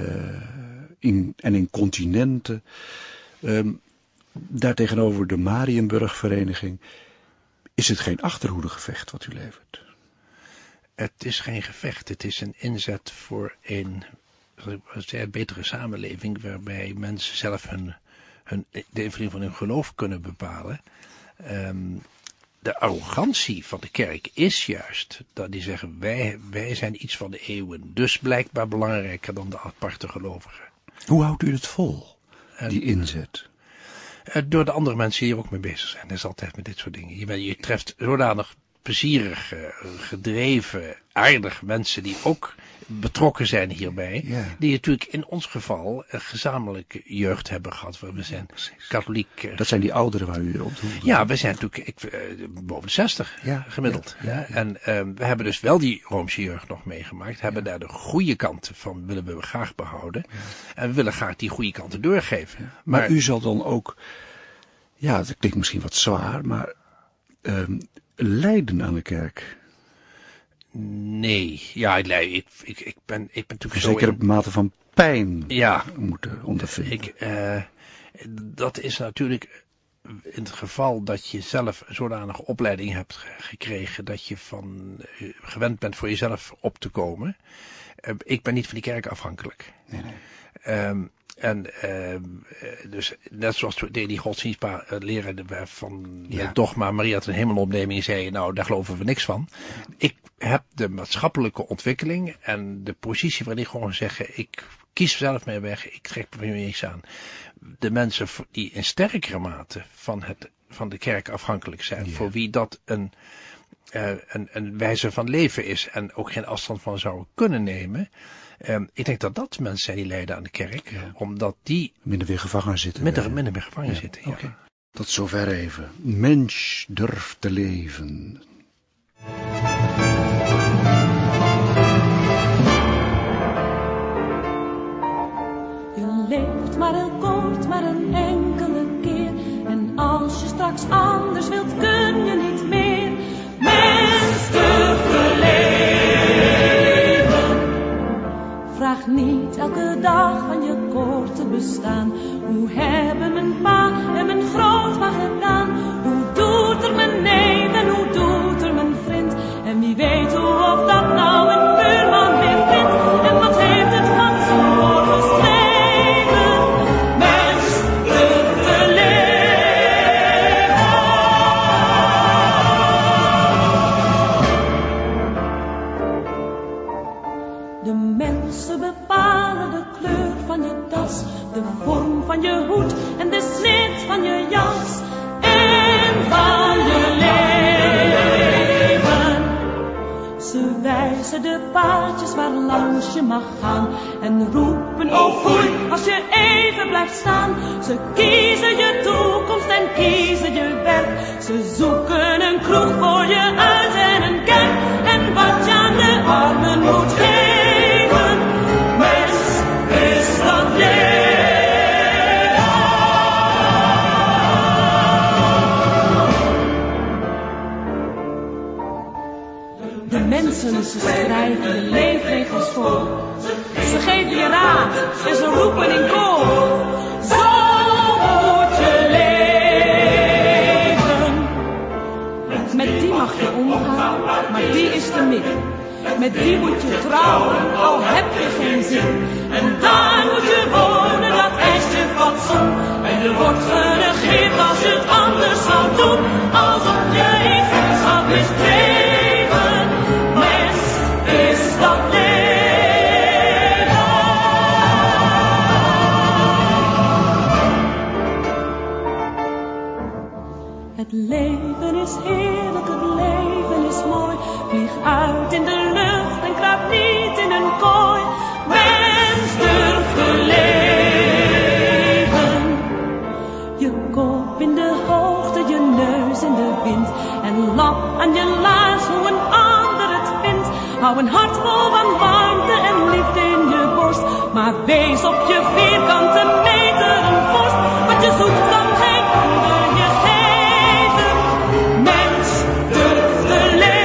in, en in continenten. Um, daartegenover de Mariënburgvereniging, is het geen achterhoedegevecht wat u levert? Het is geen gevecht, het is een inzet voor een, een betere samenleving waarbij mensen zelf hun, hun, de invulling van hun geloof kunnen bepalen. Um, de arrogantie van de kerk is juist dat die zeggen wij, wij zijn iets van de eeuwen, dus blijkbaar belangrijker dan de aparte gelovigen. Hoe houdt u het vol? Die inzet? Uh, door de andere mensen die er ook mee bezig zijn. Dat is altijd met dit soort dingen. Je, je treft zodanig plezierige, gedreven, aardige mensen die ook betrokken zijn hierbij. Ja. Die natuurlijk in ons geval een gezamenlijke jeugd hebben gehad. We zijn ja, katholiek. Uh, dat zijn die ouderen waar u op doet. Ja, we zijn natuurlijk ik, uh, boven de zestig ja, gemiddeld. Ja, ja, ja. En uh, we hebben dus wel die Roomse jeugd nog meegemaakt. Hebben ja. daar de goede kanten van willen we graag behouden. Ja. En we willen graag die goede kanten doorgeven. Ja. Maar, maar u zal dan ook, ja, dat klinkt misschien wat zwaar, maar um, lijden aan de kerk. Nee, ja, ik, ik, ik, ik ben, ik ben natuurlijk zo zeker in... op mate van pijn ja, moeten ondervinden. Ik, uh, dat is natuurlijk in het geval dat je zelf een zodanige opleiding hebt gekregen dat je van uh, gewend bent voor jezelf op te komen. Uh, ik ben niet van die kerk afhankelijk. Nee, nee. Um, En uh, dus net zoals die, die godsdienstleraar van ja. het dogma Maria tot een hemelopneming zei, nou daar geloven we niks van. Ik heb de maatschappelijke ontwikkeling en de positie waarin ik gewoon zeggen, ik kies zelf mijn weg, ik trek me niks aan. De mensen die in sterkere mate van, het, van de kerk afhankelijk zijn, ja. voor wie dat een, uh, een, een wijze van leven is en ook geen afstand van zouden kunnen nemen. Um, ik denk dat dat mensen zijn die lijden aan de kerk, ja. omdat die minder weer gevangen zitten. Minder, minder weer gevangen ja. zitten, ja. Okay. Tot zover even. Mens durft te leven. Je leeft maar heel kort, maar een enkele keer. En als je straks anders wilt, kun je niet meer. Mens durft te leven. Vraag niet elke dag aan je korte bestaan. Hoe hebben mijn pa en mijn grootma gedaan? Hoe tussen de paadjes waar langs je mag gaan. En roepen, oh foei, als je even blijft staan. Ze kiezen je toekomst en kiezen je werk. Ze zoeken een kroeg voor je uit en een kerk. En wat je aan de armen moet geven, mes is dat leven. De mensen, ze schrijven de leefregels voor. Ze geven je raad en ze roepen in koor. Zo moet je leven. Met die mag je omgaan, maar die is te min. Met die moet je trouwen, al heb je geen zin. En daar moet je wonen, dat eist je fatsoen. En je wordt genegeerd als je het anders zou doen. Alsof je in vriendschap misdreven. Mes is dat leven. Het leven is heerlijk, het leven is mooi. Vlieg uit in de lucht en kruip niet in een kooi. Mens, durf te leven. Je kop in de hoogte, je neus in de wind. En lap aan je laars hoe een ander het vindt. Hou een hart vol van warmte en liefde in je borst. Maar wees op je vierkante meter een vorst. Wat je zoekt kan geen ander je geven. Mens, durf te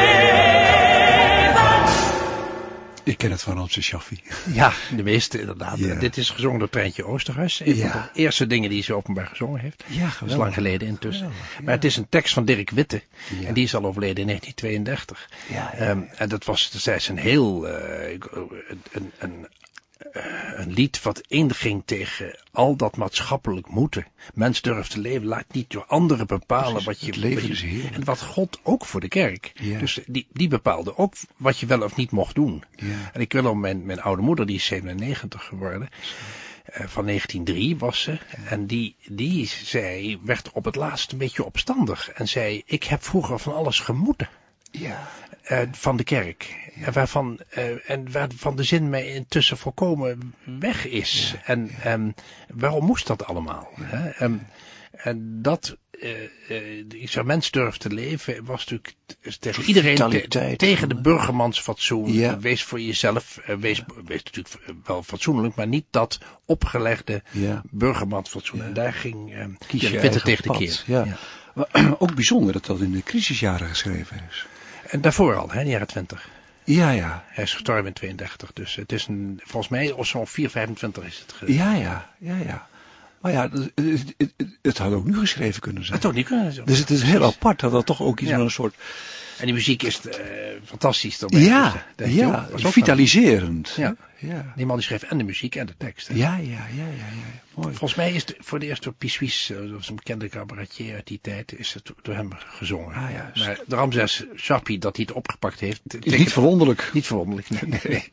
leven. Ik ken het van Ramses Shaffi. Ja, de meeste inderdaad. Ja. Dit is gezongen door Treintje Oosterhuis. Een Ja. van de eerste dingen die ze openbaar gezongen heeft. Ja, Dat is geweldig. lang geleden intussen. Geweldig, ja. Maar het is een tekst van Dirk Witte. Ja. En die is al overleden in negentien tweeëndertig. Ja, ja, Ehm, en dat was destijds een heel... eh, een, een, eh, een lied wat inging tegen al dat maatschappelijk moeten. Mens durft te leven, laat niet door anderen bepalen Precies, wat je... het leven wat is je- heerlijk. En wat God ook voor de kerk. Ja. Dus die, die bepaalde ook wat je wel of niet mocht doen. Ja. En ik wil om mijn, mijn oude moeder, die is zevenennegentig geworden. Uh, van negentien nul drie was ze. En die, die zei, werd op het laatst een beetje opstandig. En zei, ik heb vroeger van alles gemoeten. Ja. Uh, van de kerk. Ja. En, waarvan, uh, en waarvan de zin mij intussen volkomen weg is. Ja. En um, waarom moest dat allemaal? Ja. Hè? Um, en dat, uh, uh, ik zou mens durven te leven, was natuurlijk tegen iedereen, te, tegen de burgermansfatsoen. Ja. Wees voor jezelf, uh, wees, wees natuurlijk wel fatsoenlijk, maar niet dat opgelegde ja. burgermansfatsoen. Ja. En daar ging uh, Witte tegen de keer. Ja. Ja. Ook bijzonder dat dat in de crisisjaren geschreven is. En daarvoor al, hè, in de jaren twintig. Ja, ja. Hij is gestorven in tweeëndertig, dus het is een, volgens mij of zo'n vier vijfentwintig is het. Ge- Ja, ja, ja, ja. Maar ja, het, het, het, het had ook nu geschreven kunnen zijn. Het had ook niet kunnen zijn. Dus het is heel apart dat dat toch ook iets ja. van een soort... En die muziek is uh, fantastisch. Erbij. Ja, dus, ja, vitaliserend. Ja. Ja. Die man die schreef en de muziek en de tekst. Hè? Ja, ja, ja, ja, ja. Mooi. Volgens mij is het voor de eerste door Pissuis, dat was een bekende cabaretier uit die tijd, is het door hem gezongen. Ah, ja, maar de Ramses Shaffi, dat hij het opgepakt heeft... Is niet verwonderlijk. Niet verwonderlijk, nee. nee.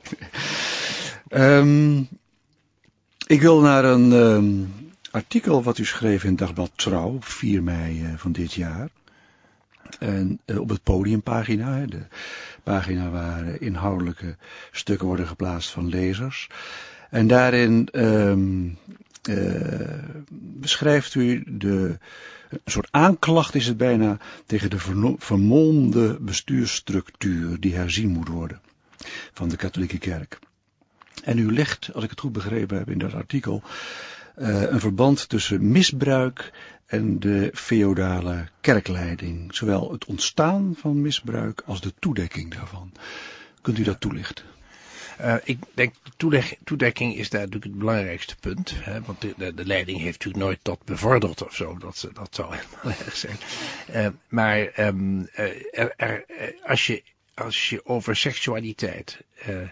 um, ik wil naar een um, artikel wat u schreef in Dagblad Trouw op vier mei uh, van dit jaar. En uh, op het podiumpagina, de pagina waar uh, inhoudelijke stukken worden geplaatst van lezers. En daarin um, uh, beschrijft u de, een soort aanklacht is het bijna tegen de verno- vermolmde bestuursstructuur die herzien moet worden van de katholieke kerk. En u legt, als ik het goed begrepen heb in dat artikel, uh, een verband tussen misbruik en de feodale kerkleiding. Zowel het ontstaan van misbruik als de toedekking daarvan. Kunt u dat toelichten? Uh, ik denk, de toedekking is daar natuurlijk het belangrijkste punt. Hè, want de, de, de leiding heeft natuurlijk nooit dat bevorderd of zo. Dat, dat zou helemaal erg zijn. Uh, maar um, uh, er, er, als, je, als je over seksualiteit uh,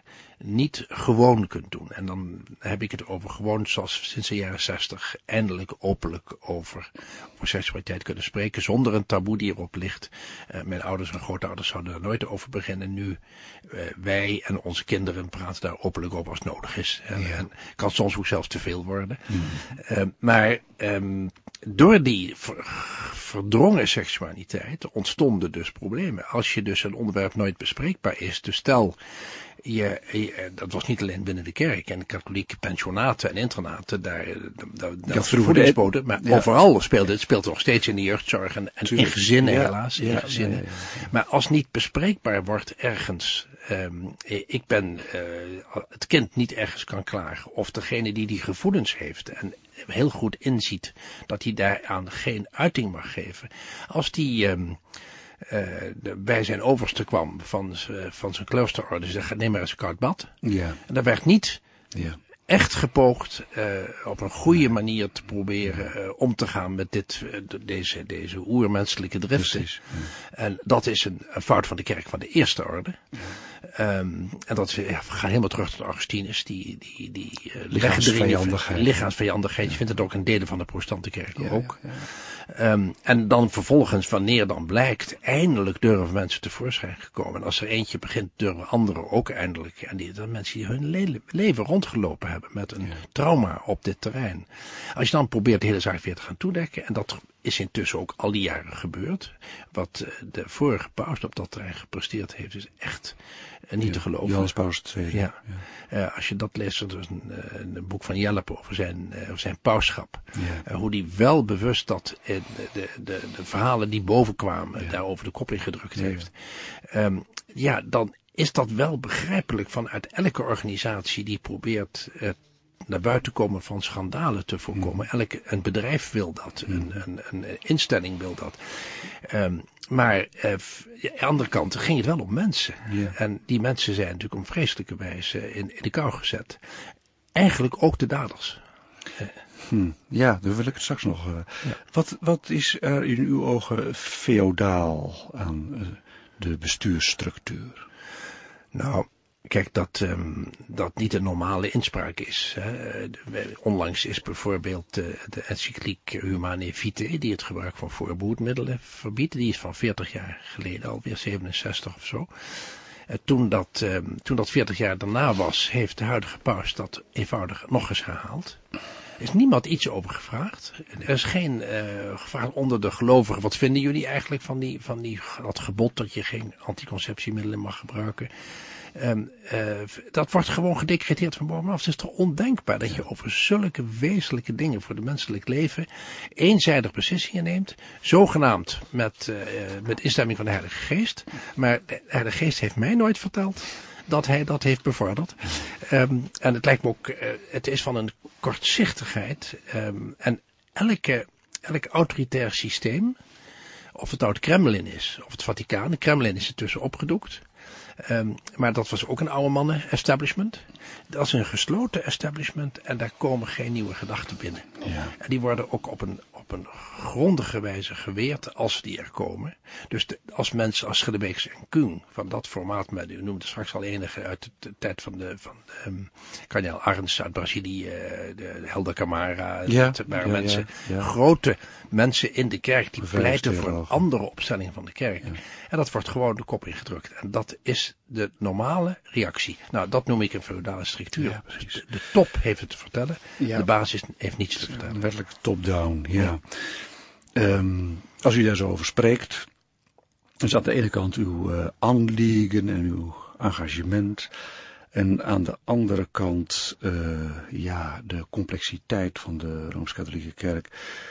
niet gewoon kunt doen. En dan heb ik het over gewoon zoals sinds de jaren zestig eindelijk openlijk over, over seksualiteit kunnen spreken, zonder een taboe die erop ligt. Uh, mijn ouders en grootouders zouden daar nooit over beginnen. Nu, uh, wij en onze kinderen praten daar openlijk over als het nodig is. En, ja. en kan soms ook zelfs te veel worden. Mm. Uh, maar um, door die ver, verdrongen seksualiteit ontstonden dus problemen. Als je dus een onderwerp nooit bespreekbaar is, dus stel, je, je, dat was niet alleen binnen de kerk en de katholieke pensionaten en internaten, daar, daar, daar voedingsboden, maar ja. overal speelt het, speelt nog steeds in de jeugdzorg en, en in gezinnen ja. helaas, in ja, gezinnen. Ja, ja, ja. Maar als niet bespreekbaar wordt ergens, um, ik ben uh, het kind niet ergens kan klagen, of degene die die gevoelens heeft en heel goed inziet dat hij daaraan geen uiting mag geven, als die um, Uh, de, bij zijn overste kwam van, uh, van zijn kloosterorde, ze zei, neem maar eens een koud bad. Ja. En daar werd niet ja. echt gepoogd uh, op een goede manier te proberen uh, om te gaan met dit, uh, deze, deze oermenselijke driften. Precies, ja. En dat is een, een fout van de kerk van de eerste orde. Ja. Um, en dat ja, we gaan helemaal terug tot Augustinus, die, die, die uh, lichaamsvijandigheid. lichaamsvijandigheid. Je vindt het ook in delen van de protestante kerk ja, ook. Ja, ja. Um, en dan vervolgens, wanneer dan blijkt, eindelijk durven mensen tevoorschijn gekomen. En als er eentje begint, durven anderen ook eindelijk. En die dan mensen die hun le- leven rondgelopen hebben met een ja. trauma op dit terrein. Als je dan probeert de hele zaak weer te gaan toedekken, en dat is intussen ook al die jaren gebeurd. Wat de vorige paus op dat terrein gepresteerd heeft, is echt uh, niet ja, te geloven. Johannes Paus de Tweede. Ja. ja. Uh, als je dat leest, dat is een, een boek van Jelp over zijn, uh, over zijn pauschap. Ja. Uh, hoe die wel bewust dat uh, de, de, de, de verhalen die bovenkwamen, ja. daar over de kop in gedrukt ja. heeft. Um, ja, dan is dat wel begrijpelijk vanuit elke organisatie die probeert uh, naar buiten komen van schandalen te voorkomen. Mm. Elk een bedrijf wil dat, mm. een, een, een instelling wil dat. Um, maar uh, aan de andere kant ging het wel om mensen. Yeah. En die mensen zijn natuurlijk op vreselijke wijze in, in de kou gezet. Eigenlijk ook de daders. Uh, Hmm, ja, daar wil ik het straks nog. Uh, ja. wat, wat is er in uw ogen feodaal aan uh, de bestuursstructuur? Nou, kijk, dat, um, dat niet een normale inspraak is. Hè. De, onlangs is bijvoorbeeld uh, de encycliek Humanae Vitae, die het gebruik van voorbehoedmiddelen verbiedt. Die is van veertig jaar geleden, alweer zevenenzestig of zo. Uh, toen, dat, um, toen dat veertig jaar daarna was, heeft de huidige paus dat eenvoudig nog eens herhaald. Er is niemand iets over gevraagd. Er is geen uh, gevraagd onder de gelovigen. Wat vinden jullie eigenlijk van, die, van die, dat gebod dat je geen anticonceptiemiddelen mag gebruiken? Um, uh, dat wordt gewoon gedecreteerd van bovenaf. Het is toch ondenkbaar dat je over zulke wezenlijke dingen voor het menselijk leven eenzijdig beslissingen neemt. Zogenaamd met, uh, met instemming van de Heilige Geest. Maar de Heilige Geest heeft mij nooit verteld dat hij dat heeft bevorderd. Um, en het lijkt me ook, uh, het is van een kortzichtigheid. Um, en elke, elk autoritair systeem, of het nou het Kremlin is, of het Vaticaan, de Kremlin is ertussen opgedoekt. Um, maar dat was ook een oude mannen establishment. Dat is een gesloten establishment en daar komen geen nieuwe gedachten binnen. Ja. En die worden ook op een, op een grondige wijze geweerd als die er komen. Dus de, als mensen als Schillebeeks en Kuhn van dat formaat, met, u noemde straks al enige uit de, de tijd van de, van de um, Karel Arends uit Brazilië, de Helder Camara, ja, dat waren ja, mensen, ja, ja. grote mensen in de kerk die pleiten voor een andere opstelling van de kerk. Ja. En dat wordt gewoon de kop ingedrukt. En dat is de normale reactie. Nou, dat noem ik een feodale structuur. Ja, de, de top heeft het te vertellen. Ja. De basis heeft niets te vertellen. Werkelijk top-down, ja. ja. Um, als u daar zo over spreekt, is aan de ene kant uw uh, aanliegen en uw engagement. En aan de andere kant, uh, ja, de complexiteit van de Rooms-Katholieke Kerk.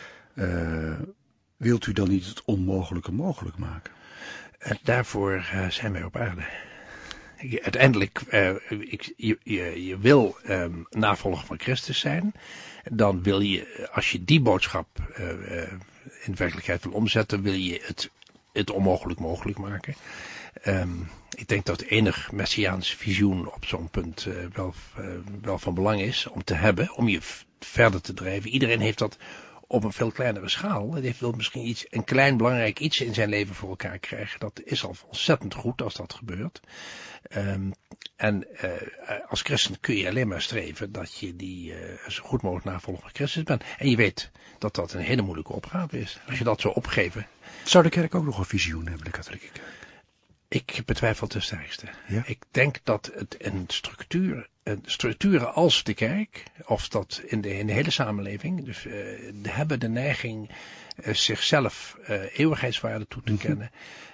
Uh, wilt u dan niet het onmogelijke mogelijk maken? En daarvoor uh, zijn wij op aarde. Uiteindelijk, uh, ik, je, je, je wil um, navolger van Christus zijn. Dan wil je, als je die boodschap uh, uh, in werkelijkheid wil omzetten, wil je het, het onmogelijk mogelijk maken. Um, ik denk dat enig messiaans visioen op zo'n punt uh, wel, uh, wel van belang is om te hebben, om je f- verder te drijven. Iedereen heeft dat op een veel kleinere schaal. Hij wil misschien iets, een klein belangrijk iets in zijn leven voor elkaar krijgen. Dat is al ontzettend goed als dat gebeurt. Um, en uh, als christen kun je alleen maar streven dat je die uh, zo goed mogelijk navolger van Christus bent. En je weet dat dat een hele moeilijke opgave is. Als je dat zou opgeven. Zou de kerk ook nog een visioen hebben, de katholieke kerk? Ik betwijfel het sterkste. Ja? Ik denk dat het een structuur, een structuren als de kerk, of dat in de, in de hele samenleving, dus uh, hebben de neiging uh, zichzelf uh, eeuwigheidswaarde toe te kennen.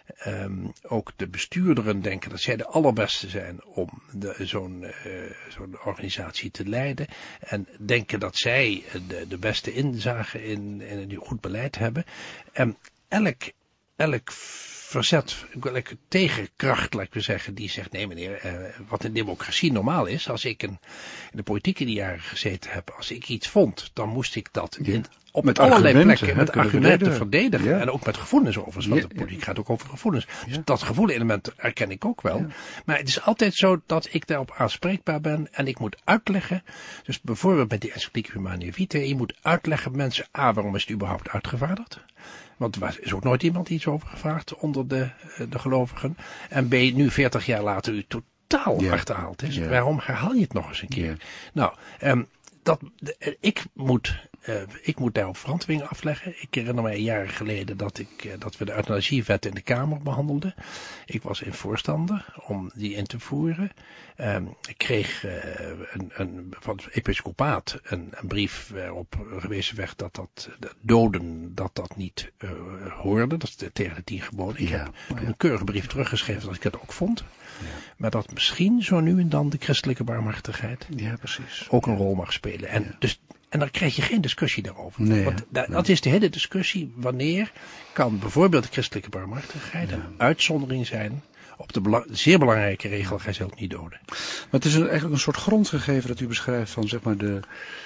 Um, ook de bestuurderen denken dat zij de allerbeste zijn om de, zo'n, uh, zo'n organisatie te leiden. En denken dat zij de, de beste inzage in, in een goed beleid hebben. En elk, elk verzet, elke tegenkracht, laat ik maar zeggen, die zegt, nee meneer, uh, wat in democratie normaal is, als ik een, in de politiek in die jaren gezeten heb, als ik iets vond, dan moest ik dat in, op met allerlei plekken met argumenten verdedigen, verdedigen ja. En ook met gevoelens overigens, want ja, de politiek gaat ook over gevoelens. Ja. Dus dat gevoelelement herken ik ook wel. Ja. Maar het is altijd zo dat ik daarop aanspreekbaar ben en ik moet uitleggen, dus bijvoorbeeld met die encycliek Humanae Vitae, je moet uitleggen mensen, a, waarom is het überhaupt uitgevaardigd? Want er is ook nooit iemand iets over gevraagd onder de, de gelovigen. En B, nu veertig jaar later u totaal yeah. achterhaald is. Yeah. Waarom herhaal je het nog eens een keer? Yeah. Nou, um, dat, de, ik, moet, uh, ik moet daarop verantwoording afleggen. Ik herinner mij jaren geleden dat, ik, uh, dat we de euthanasiewet in de Kamer behandelden. Ik was in voorstander om die in te voeren. Um, ik kreeg uh, een, een, van het episcopaat een, een brief waarop gewezen werd dat dat de doden dat dat niet uh, hoorde. Dat is de, tegen de tien geboden. Ik ja, heb toen ja. een keurige brief teruggeschreven dat ik het ook vond. Ja. Maar dat misschien zo nu en dan de christelijke barmhartigheid ja, precies. ook een ja. rol mag spelen. En, ja. dus, en dan krijg je geen discussie daarover. Nee, Want da, nee. dat is de hele discussie. Wanneer kan bijvoorbeeld de christelijke barmhartigheid ja. een uitzondering zijn op de belang, zeer belangrijke regel, gij zult niet doden. Maar het is een, eigenlijk een soort grondgegeven dat u beschrijft van zeg maar de,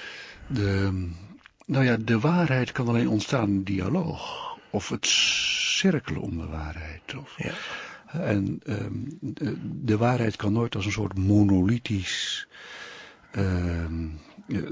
de, nou ja, de waarheid kan alleen ontstaan in dialoog. Of het cirkelen om de waarheid. Of, ja. En um, de, de waarheid kan nooit als een soort monolithisch um, uh,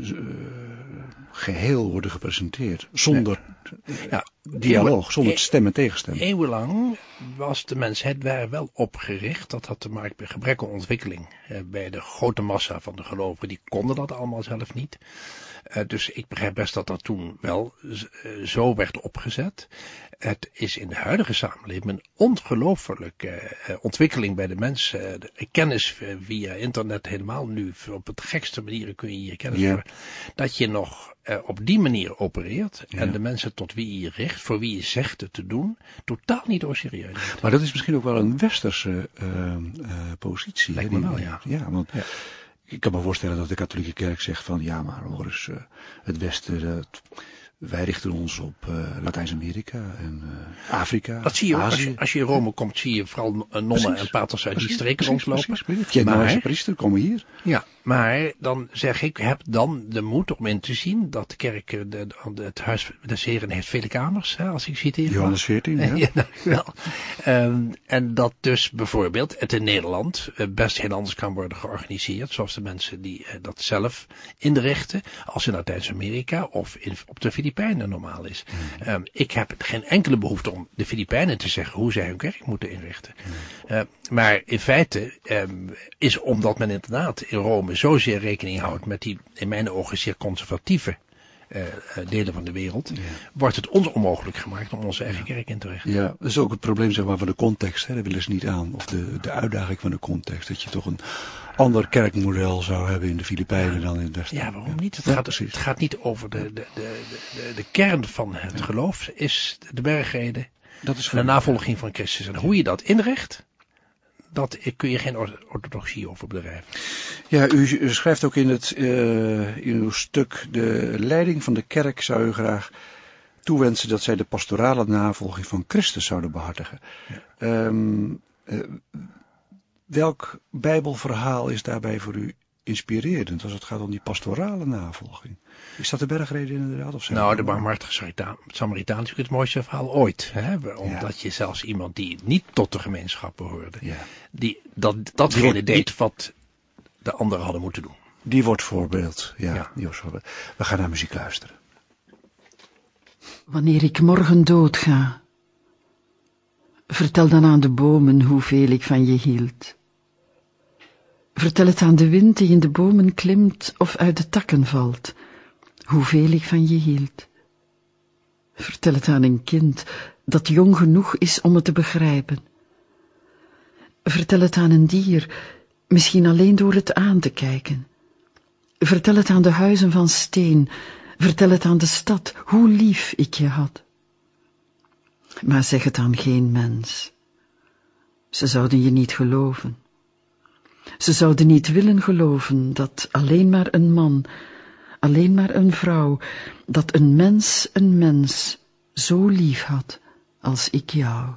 geheel worden gepresenteerd. Zonder nee. ja, dialoog, eeuwen, zonder stem en tegenstem. Eeuwenlang was de mensheid daar wel opgericht. Dat had te maken met gebrek aan ontwikkeling. Eh, bij de grote massa van de gelovigen, die konden dat allemaal zelf niet. Uh, dus ik begrijp best dat dat toen wel z- uh, zo werd opgezet. Het is in de huidige samenleving een ongelooflijke uh, ontwikkeling bij de mensen. Uh, de kennis uh, via internet helemaal nu. Op het gekste manieren kun je je kennis ja. dat je nog uh, op die manier opereert. Ja. En de mensen tot wie je richt, voor wie je zegt het te doen, totaal niet door serieus neemt. Maar dat is misschien ook wel een westerse uh, uh, positie. Lijkt me wel, ja. Ja, want... Ja. Ik kan me voorstellen dat de katholieke kerk zegt van ja, maar hoor eens, uh, het Westen, uh, wij richten ons op uh, Latijns-Amerika en uh, Afrika. Dat zie je ook, als je, als je in Rome komt, zie je vooral nonnen precies. en paters uit precies, die streken rondlopen. Genoese priester komen hier. Ja, maar dan zeg ik, heb dan de moed om in te zien dat de kerk, de, de, het huis des Heren heeft vele kamers, hè, als ik citeer. Johannes veertien, ja. ja dankjewel. Um, en dat dus bijvoorbeeld het in Nederland best heel anders kan worden georganiseerd, zoals de mensen die uh, dat zelf inrichten, als in Latijns-Amerika of in, op de Filipijnen normaal is. Mm. Um, ik heb geen enkele behoefte om de Filipijnen te zeggen hoe zij hun kerk moeten inrichten. Mm. Uh, maar in feite um, is omdat men inderdaad in Rome zozeer rekening houdt met die in mijn ogen zeer conservatieve uh, delen van de wereld, ja. wordt het ons onmogelijk gemaakt om onze eigen ja. kerk in te richten. Ja, dat is ook het probleem zeg maar, van de context. Hè. Dat willen ze niet aan. Of de, de uitdaging van de context. Dat je toch een ander kerkmodel zou hebben in de Filipijnen ja. dan in het Westen. Ja, waarom niet? Het, ja, gaat, het gaat niet over de, de, de, de, de kern van het ja. geloof, is de bergrede dat is en de navolging van Christus. En hoe je dat inricht, dat kun je geen orthodoxie over bedrijven. Ja, u schrijft ook in, het, uh, in uw stuk, de leiding van de kerk zou u graag toewensen dat zij de pastorale navolging van Christus zouden behartigen. Ja. Um, uh, welk bijbelverhaal is daarbij voor u inspirerend als het gaat om die pastorale navolging? Is dat de bergrede inderdaad? Of nou, de barmhartige Samaritaan is natuurlijk het mooiste verhaal ooit. Hè? Omdat ja. je zelfs iemand die niet tot de gemeenschap behoorde, ja. die dat, datgene die, deed wat de anderen hadden moeten doen. Die wordt voorbeeld. Ja, ja. Die wordt voorbeeld. We gaan naar muziek luisteren. Wanneer ik morgen doodga, vertel dan aan de bomen hoeveel ik van je hield. Vertel het aan de wind die in de bomen klimt of uit de takken valt, hoeveel ik van je hield. Vertel het aan een kind dat jong genoeg is om het te begrijpen. Vertel het aan een dier, misschien alleen door het aan te kijken. Vertel het aan de huizen van steen, vertel het aan de stad, hoe lief ik je had. Maar zeg het aan geen mens. Ze zouden je niet geloven. Ze zouden niet willen geloven dat alleen maar een man, alleen maar een vrouw, dat een mens een mens zo lief had als ik jou.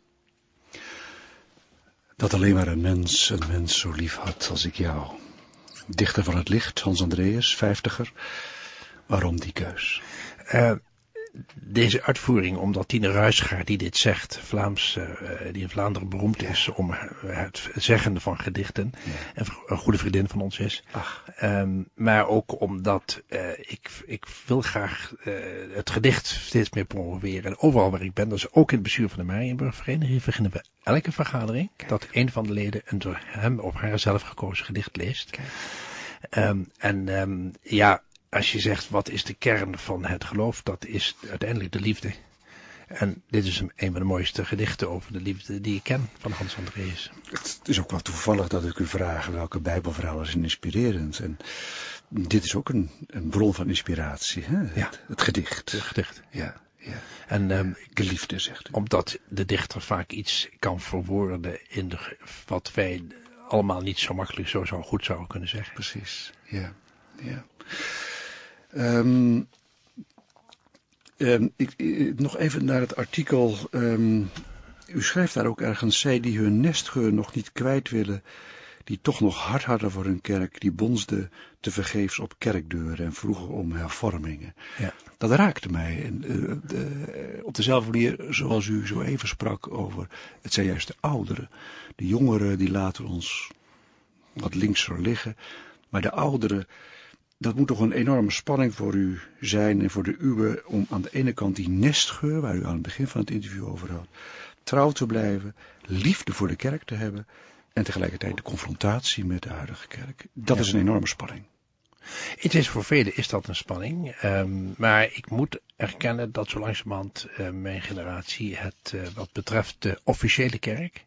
Dat alleen maar een mens een mens zo lief had als ik jou. Dichter van het licht, Hans Andreas, vijftiger. Waarom die keus? Uh, deze uitvoering, omdat Tine Ruisgaard die dit zegt, Vlaams, uh, die in Vlaanderen beroemd is om het zeggen van gedichten, ja. En een goede vriendin van ons is. Um, maar ook omdat uh, ik, ik wil graag uh, het gedicht steeds meer promoveren. En overal waar ik ben, dus ook in het bestuur van de Mariënburgvereniging, beginnen we elke vergadering Kijk. dat een van de leden een door hem of haar zelf gekozen gedicht leest. Um, en um, ja, als je zegt, wat is de kern van het geloof, dat is uiteindelijk de liefde. En dit is een, een van de mooiste gedichten over de liefde die ik ken van Hans Andreas. Het is ook wel toevallig dat ik u vraag welke bijbelverhalen zijn inspirerend. En dit is ook een, een bron van inspiratie, hè? Ja. Het, het gedicht. Het gedicht. Ja, ja. En um, de liefde, zegt u. Omdat de dichter vaak iets kan verwoorden in de, wat wij allemaal niet zo makkelijk zo, zo goed zouden kunnen zeggen. Precies, ja. ja. Um, um, ik, ik, nog even naar het artikel. Um, u schrijft daar ook ergens, zij die hun nestgeur nog niet kwijt willen, die toch nog hard hadden voor hun kerk, die bonsden tevergeefs op kerkdeuren en vroegen om hervormingen. Ja. Dat raakte mij. En, uh, de, op dezelfde manier zoals u zo even sprak over, het zijn juist de ouderen. De jongeren die laten ons wat linkser liggen, maar de ouderen, dat moet toch een enorme spanning voor u zijn en voor de uwe, om aan de ene kant die nestgeur, waar u aan het begin van het interview over had, trouw te blijven, liefde voor de kerk te hebben en tegelijkertijd de confrontatie met de huidige kerk. Dat ja. is een enorme spanning. Het is voor velen is dat een spanning, um, maar ik moet erkennen dat zo langzamerhand uh, mijn generatie het uh, wat betreft de officiële kerk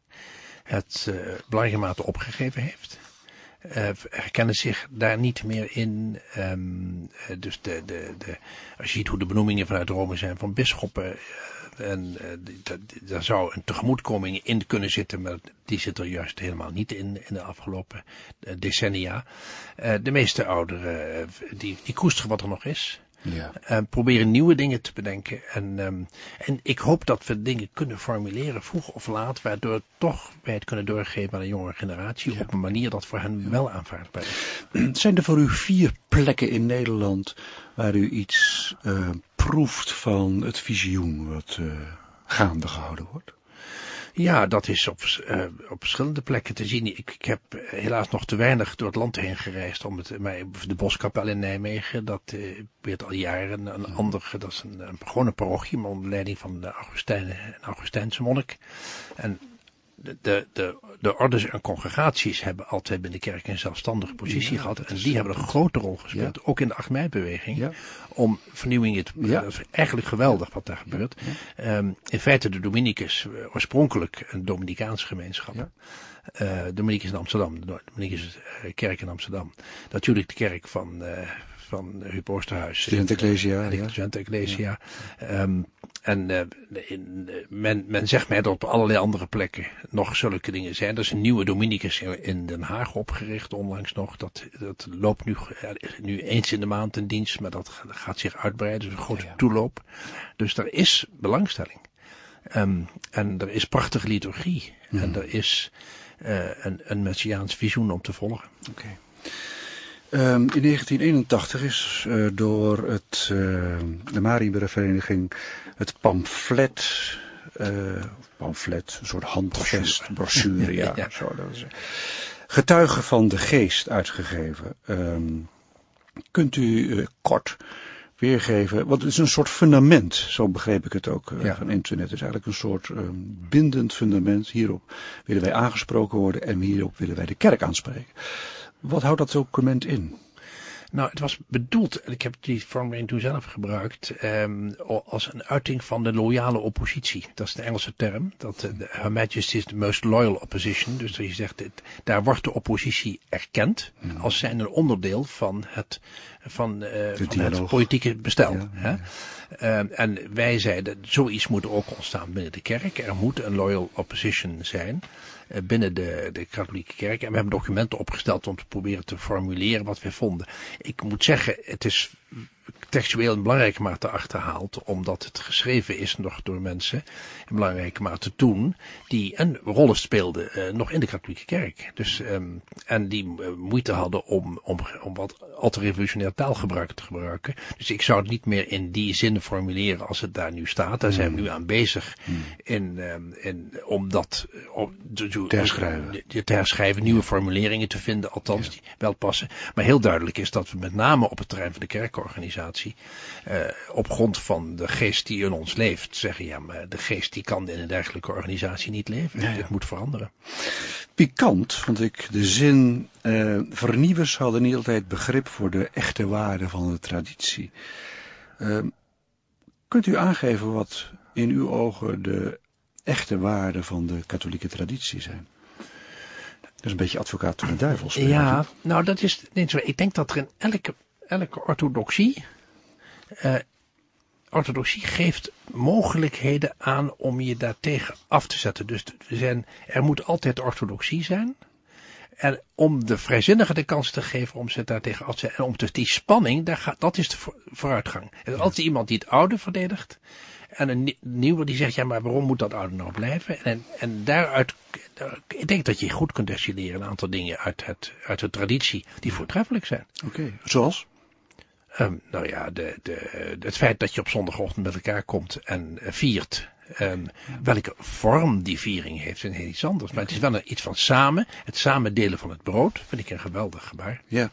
het uh, belangrijke mate opgegeven heeft. Uh, herkennen zich daar niet meer in. Um, uh, dus de, de, de, als je ziet hoe de benoemingen vanuit Rome zijn van bisschoppen. Uh, en uh, daar zou een tegemoetkoming in kunnen zitten, maar die zit er juist helemaal niet in in de afgelopen uh, decennia. Uh, de meeste ouderen, uh, die, die koesteren wat er nog is. Ja. Uh, proberen nieuwe dingen te bedenken. En, um, en ik hoop dat we dingen kunnen formuleren, vroeg of laat, waardoor toch wij het kunnen doorgeven aan de jongere generatie, ja. op een manier dat voor hen wel aanvaardbaar is. Zijn er voor u vier plekken in Nederland waar u iets uh, proeft van het visioen wat uh, gaande gehouden wordt? Ja, dat is op, uh, op verschillende plekken te zien. Ik, ik heb helaas nog te weinig door het land heen gereisd om het, maar de Boskapel in Nijmegen, dat uh, weet al jaren een ja. ander, dat is een, een gewone parochie, maar onder leiding van de Augustijnen en Augustijnse monnik. En de, de, de, de ordes en congregaties hebben altijd binnen de kerk een zelfstandige positie ja, gehad. En die hebben een grote rol gespeeld, ja. ook in de acht mei-beweging, ja. om vernieuwing te... Ja. Dat is eigenlijk geweldig wat daar gebeurt. Ja. Ja. Um, in feite de Dominicus, oorspronkelijk een Dominicaans gemeenschap. Ja. Uh, Dominicus in Amsterdam, de Dominicus uh, kerk in Amsterdam. Natuurlijk de kerk van... Uh, van Huub Oosterhuis. Student Ecclesia. Ja. Student Ecclesia. Ja. Um, en uh, in, men, men zegt mij dat op allerlei andere plekken nog zulke dingen zijn. Er is een nieuwe Dominicus in, in Den Haag opgericht, onlangs nog. Dat, dat loopt nu, nu eens in de maand in dienst, maar dat gaat zich uitbreiden. Dus een grote ja, ja. toeloop. Dus er is belangstelling. Um, en er is prachtige liturgie. Mm. En er is uh, een, een messiaans visioen om te volgen. Oké. Okay. Um, in negentien eenentachtig is uh, door het, uh, de Mariënburgvereniging het pamflet, uh, pamflet, een soort handvest, brochure, ja, ja. Zo, dat is, Getuigen van de Geest uitgegeven. Um, kunt u uh, kort weergeven. Want het is een soort fundament, zo begreep ik het ook uh, ja. van internet. Het is eigenlijk een soort um, bindend fundament. Hierop willen wij aangesproken worden en hierop willen wij de kerk aanspreken. Wat houdt dat document in? Nou, het was bedoeld, en ik heb die formulering toen zelf gebruikt, um, als een uiting van de loyale oppositie. Dat is de Engelse term. Dat uh, Her Majesty is the most loyal opposition. Dus dat je zegt, dit, daar wordt de oppositie erkend hmm. als zijn een onderdeel van het, van, uh, van het politieke bestel. Ja, hè? Ja. Um, en wij zeiden, zoiets moet er ook ontstaan binnen de kerk. Er moet een loyal opposition zijn uh, binnen de, de katholieke kerk. En we hebben documenten opgesteld om te proberen te formuleren wat we vonden. Ik moet zeggen, het is textueel in belangrijke mate achterhaald, omdat het geschreven is nog door mensen in belangrijke mate toen, die een rol speelden uh, nog in de katholieke kerk. Dus, um, en die uh, moeite hadden om, om, om wat al te revolutionair taalgebruik te gebruiken. Dus ik zou het niet meer in die zin formuleren als het daar nu staat. Daar zijn we nu aan bezig hmm. in, um, in, om dat om, te, te herschrijven. te herschrijven, nieuwe formuleringen te vinden, althans, ja. die wel passen. Maar heel duidelijk is dat we met name op het terrein van de kerkorganisatie Uh, op grond van de geest die in ons leeft, zeggen ja, maar de geest die kan in een dergelijke organisatie niet leven. Ja, ja. Dit moet veranderen. Pikant vond ik de zin, uh, vernieuwers hadden niet altijd begrip voor de echte waarde van de traditie. Uh, kunt u aangeven wat in uw ogen de echte waarden van de katholieke traditie zijn? Dat is een beetje advocaat van de duivel. Ja, nou dat is niet zo. Ik denk dat er in elke, elke orthodoxie Uh, orthodoxie geeft mogelijkheden aan om je daartegen af te zetten. Dus we zijn, er moet altijd orthodoxie zijn. En om de vrijzinnigen de kans te geven om ze daartegen af te zetten. En om dus die spanning, daar gaat, dat is de vooruitgang. Er is altijd iemand die het oude verdedigt. En een nieuwe die zegt, ja maar waarom moet dat oude nou blijven? En, en daaruit, ik denk dat je goed kunt destilleren een aantal dingen uit, het, uit de traditie die voortreffelijk zijn. Oké, okay. Zoals? Um, nou ja, de, de, het feit dat je op zondagochtend met elkaar komt en uh, viert. Um, welke vorm die viering heeft, is heel iets anders. Maar het is wel een, iets van samen. Het samen delen van het brood vind ik een geweldig gebaar. Ja.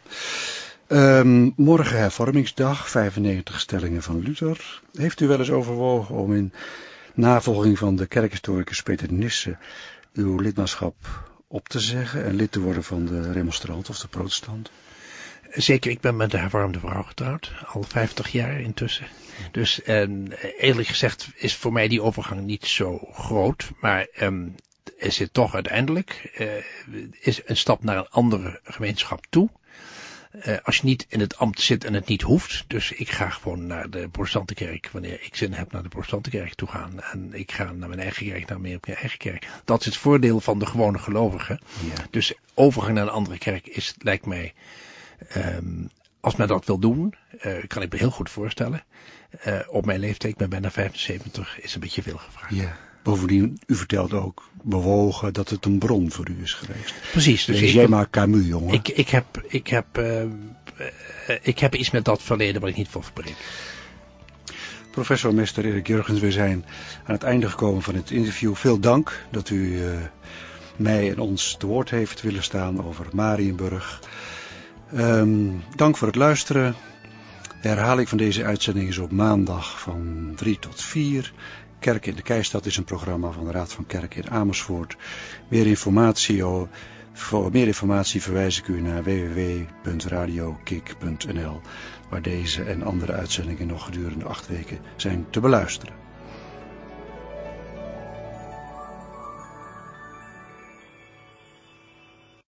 Um, morgen hervormingsdag, vijfennegentig stellingen van Luther. Heeft u wel eens overwogen om in navolging van de kerkhistoricus Peter Nissen uw lidmaatschap op te zeggen en lid te worden van de remonstrant of de protestant? Zeker, ik ben met de hervormde vrouw getrouwd, al vijftig jaar intussen. Dus en, eerlijk gezegd is voor mij die overgang niet zo groot, maar um, is het toch uiteindelijk uh, is een stap naar een andere gemeenschap toe. Uh, als je niet in het ambt zit en het niet hoeft, dus ik ga gewoon naar de protestantenkerk wanneer ik zin heb naar de protestantenkerk toe gaan. En ik ga naar mijn eigen kerk, naar meer op mijn eigen kerk. Dat is het voordeel van de gewone gelovigen. Ja. Dus overgang naar een andere kerk is, lijkt mij, Um, als men dat wil doen, uh, kan ik me heel goed voorstellen. Uh, op mijn leeftijd, ik ben bijna vijfenzeventig, is een beetje veel gevraagd. Ja. Bovendien, u vertelt ook bewogen dat het een bron voor u is geweest. Precies. Dus Lees jij maar Camus, jongen. Ik, ik, heb, ik, heb, uh, uh, ik heb iets met dat verleden wat ik niet wil verbreken. Professor Mester Erik Jurgens, we zijn aan het einde gekomen van het interview. Veel dank dat u uh, mij en ons te woord heeft willen staan over Mariënburg. Um, dank voor het luisteren. De herhaling van deze uitzending is op maandag van drie tot vier. Kerk in de Keistad is een programma van de Raad van Kerken in Amersfoort. Meer informatie, oh, voor meer informatie verwijs ik u naar w w w punt radiokik punt n l, waar deze en andere uitzendingen nog gedurende acht weken zijn te beluisteren.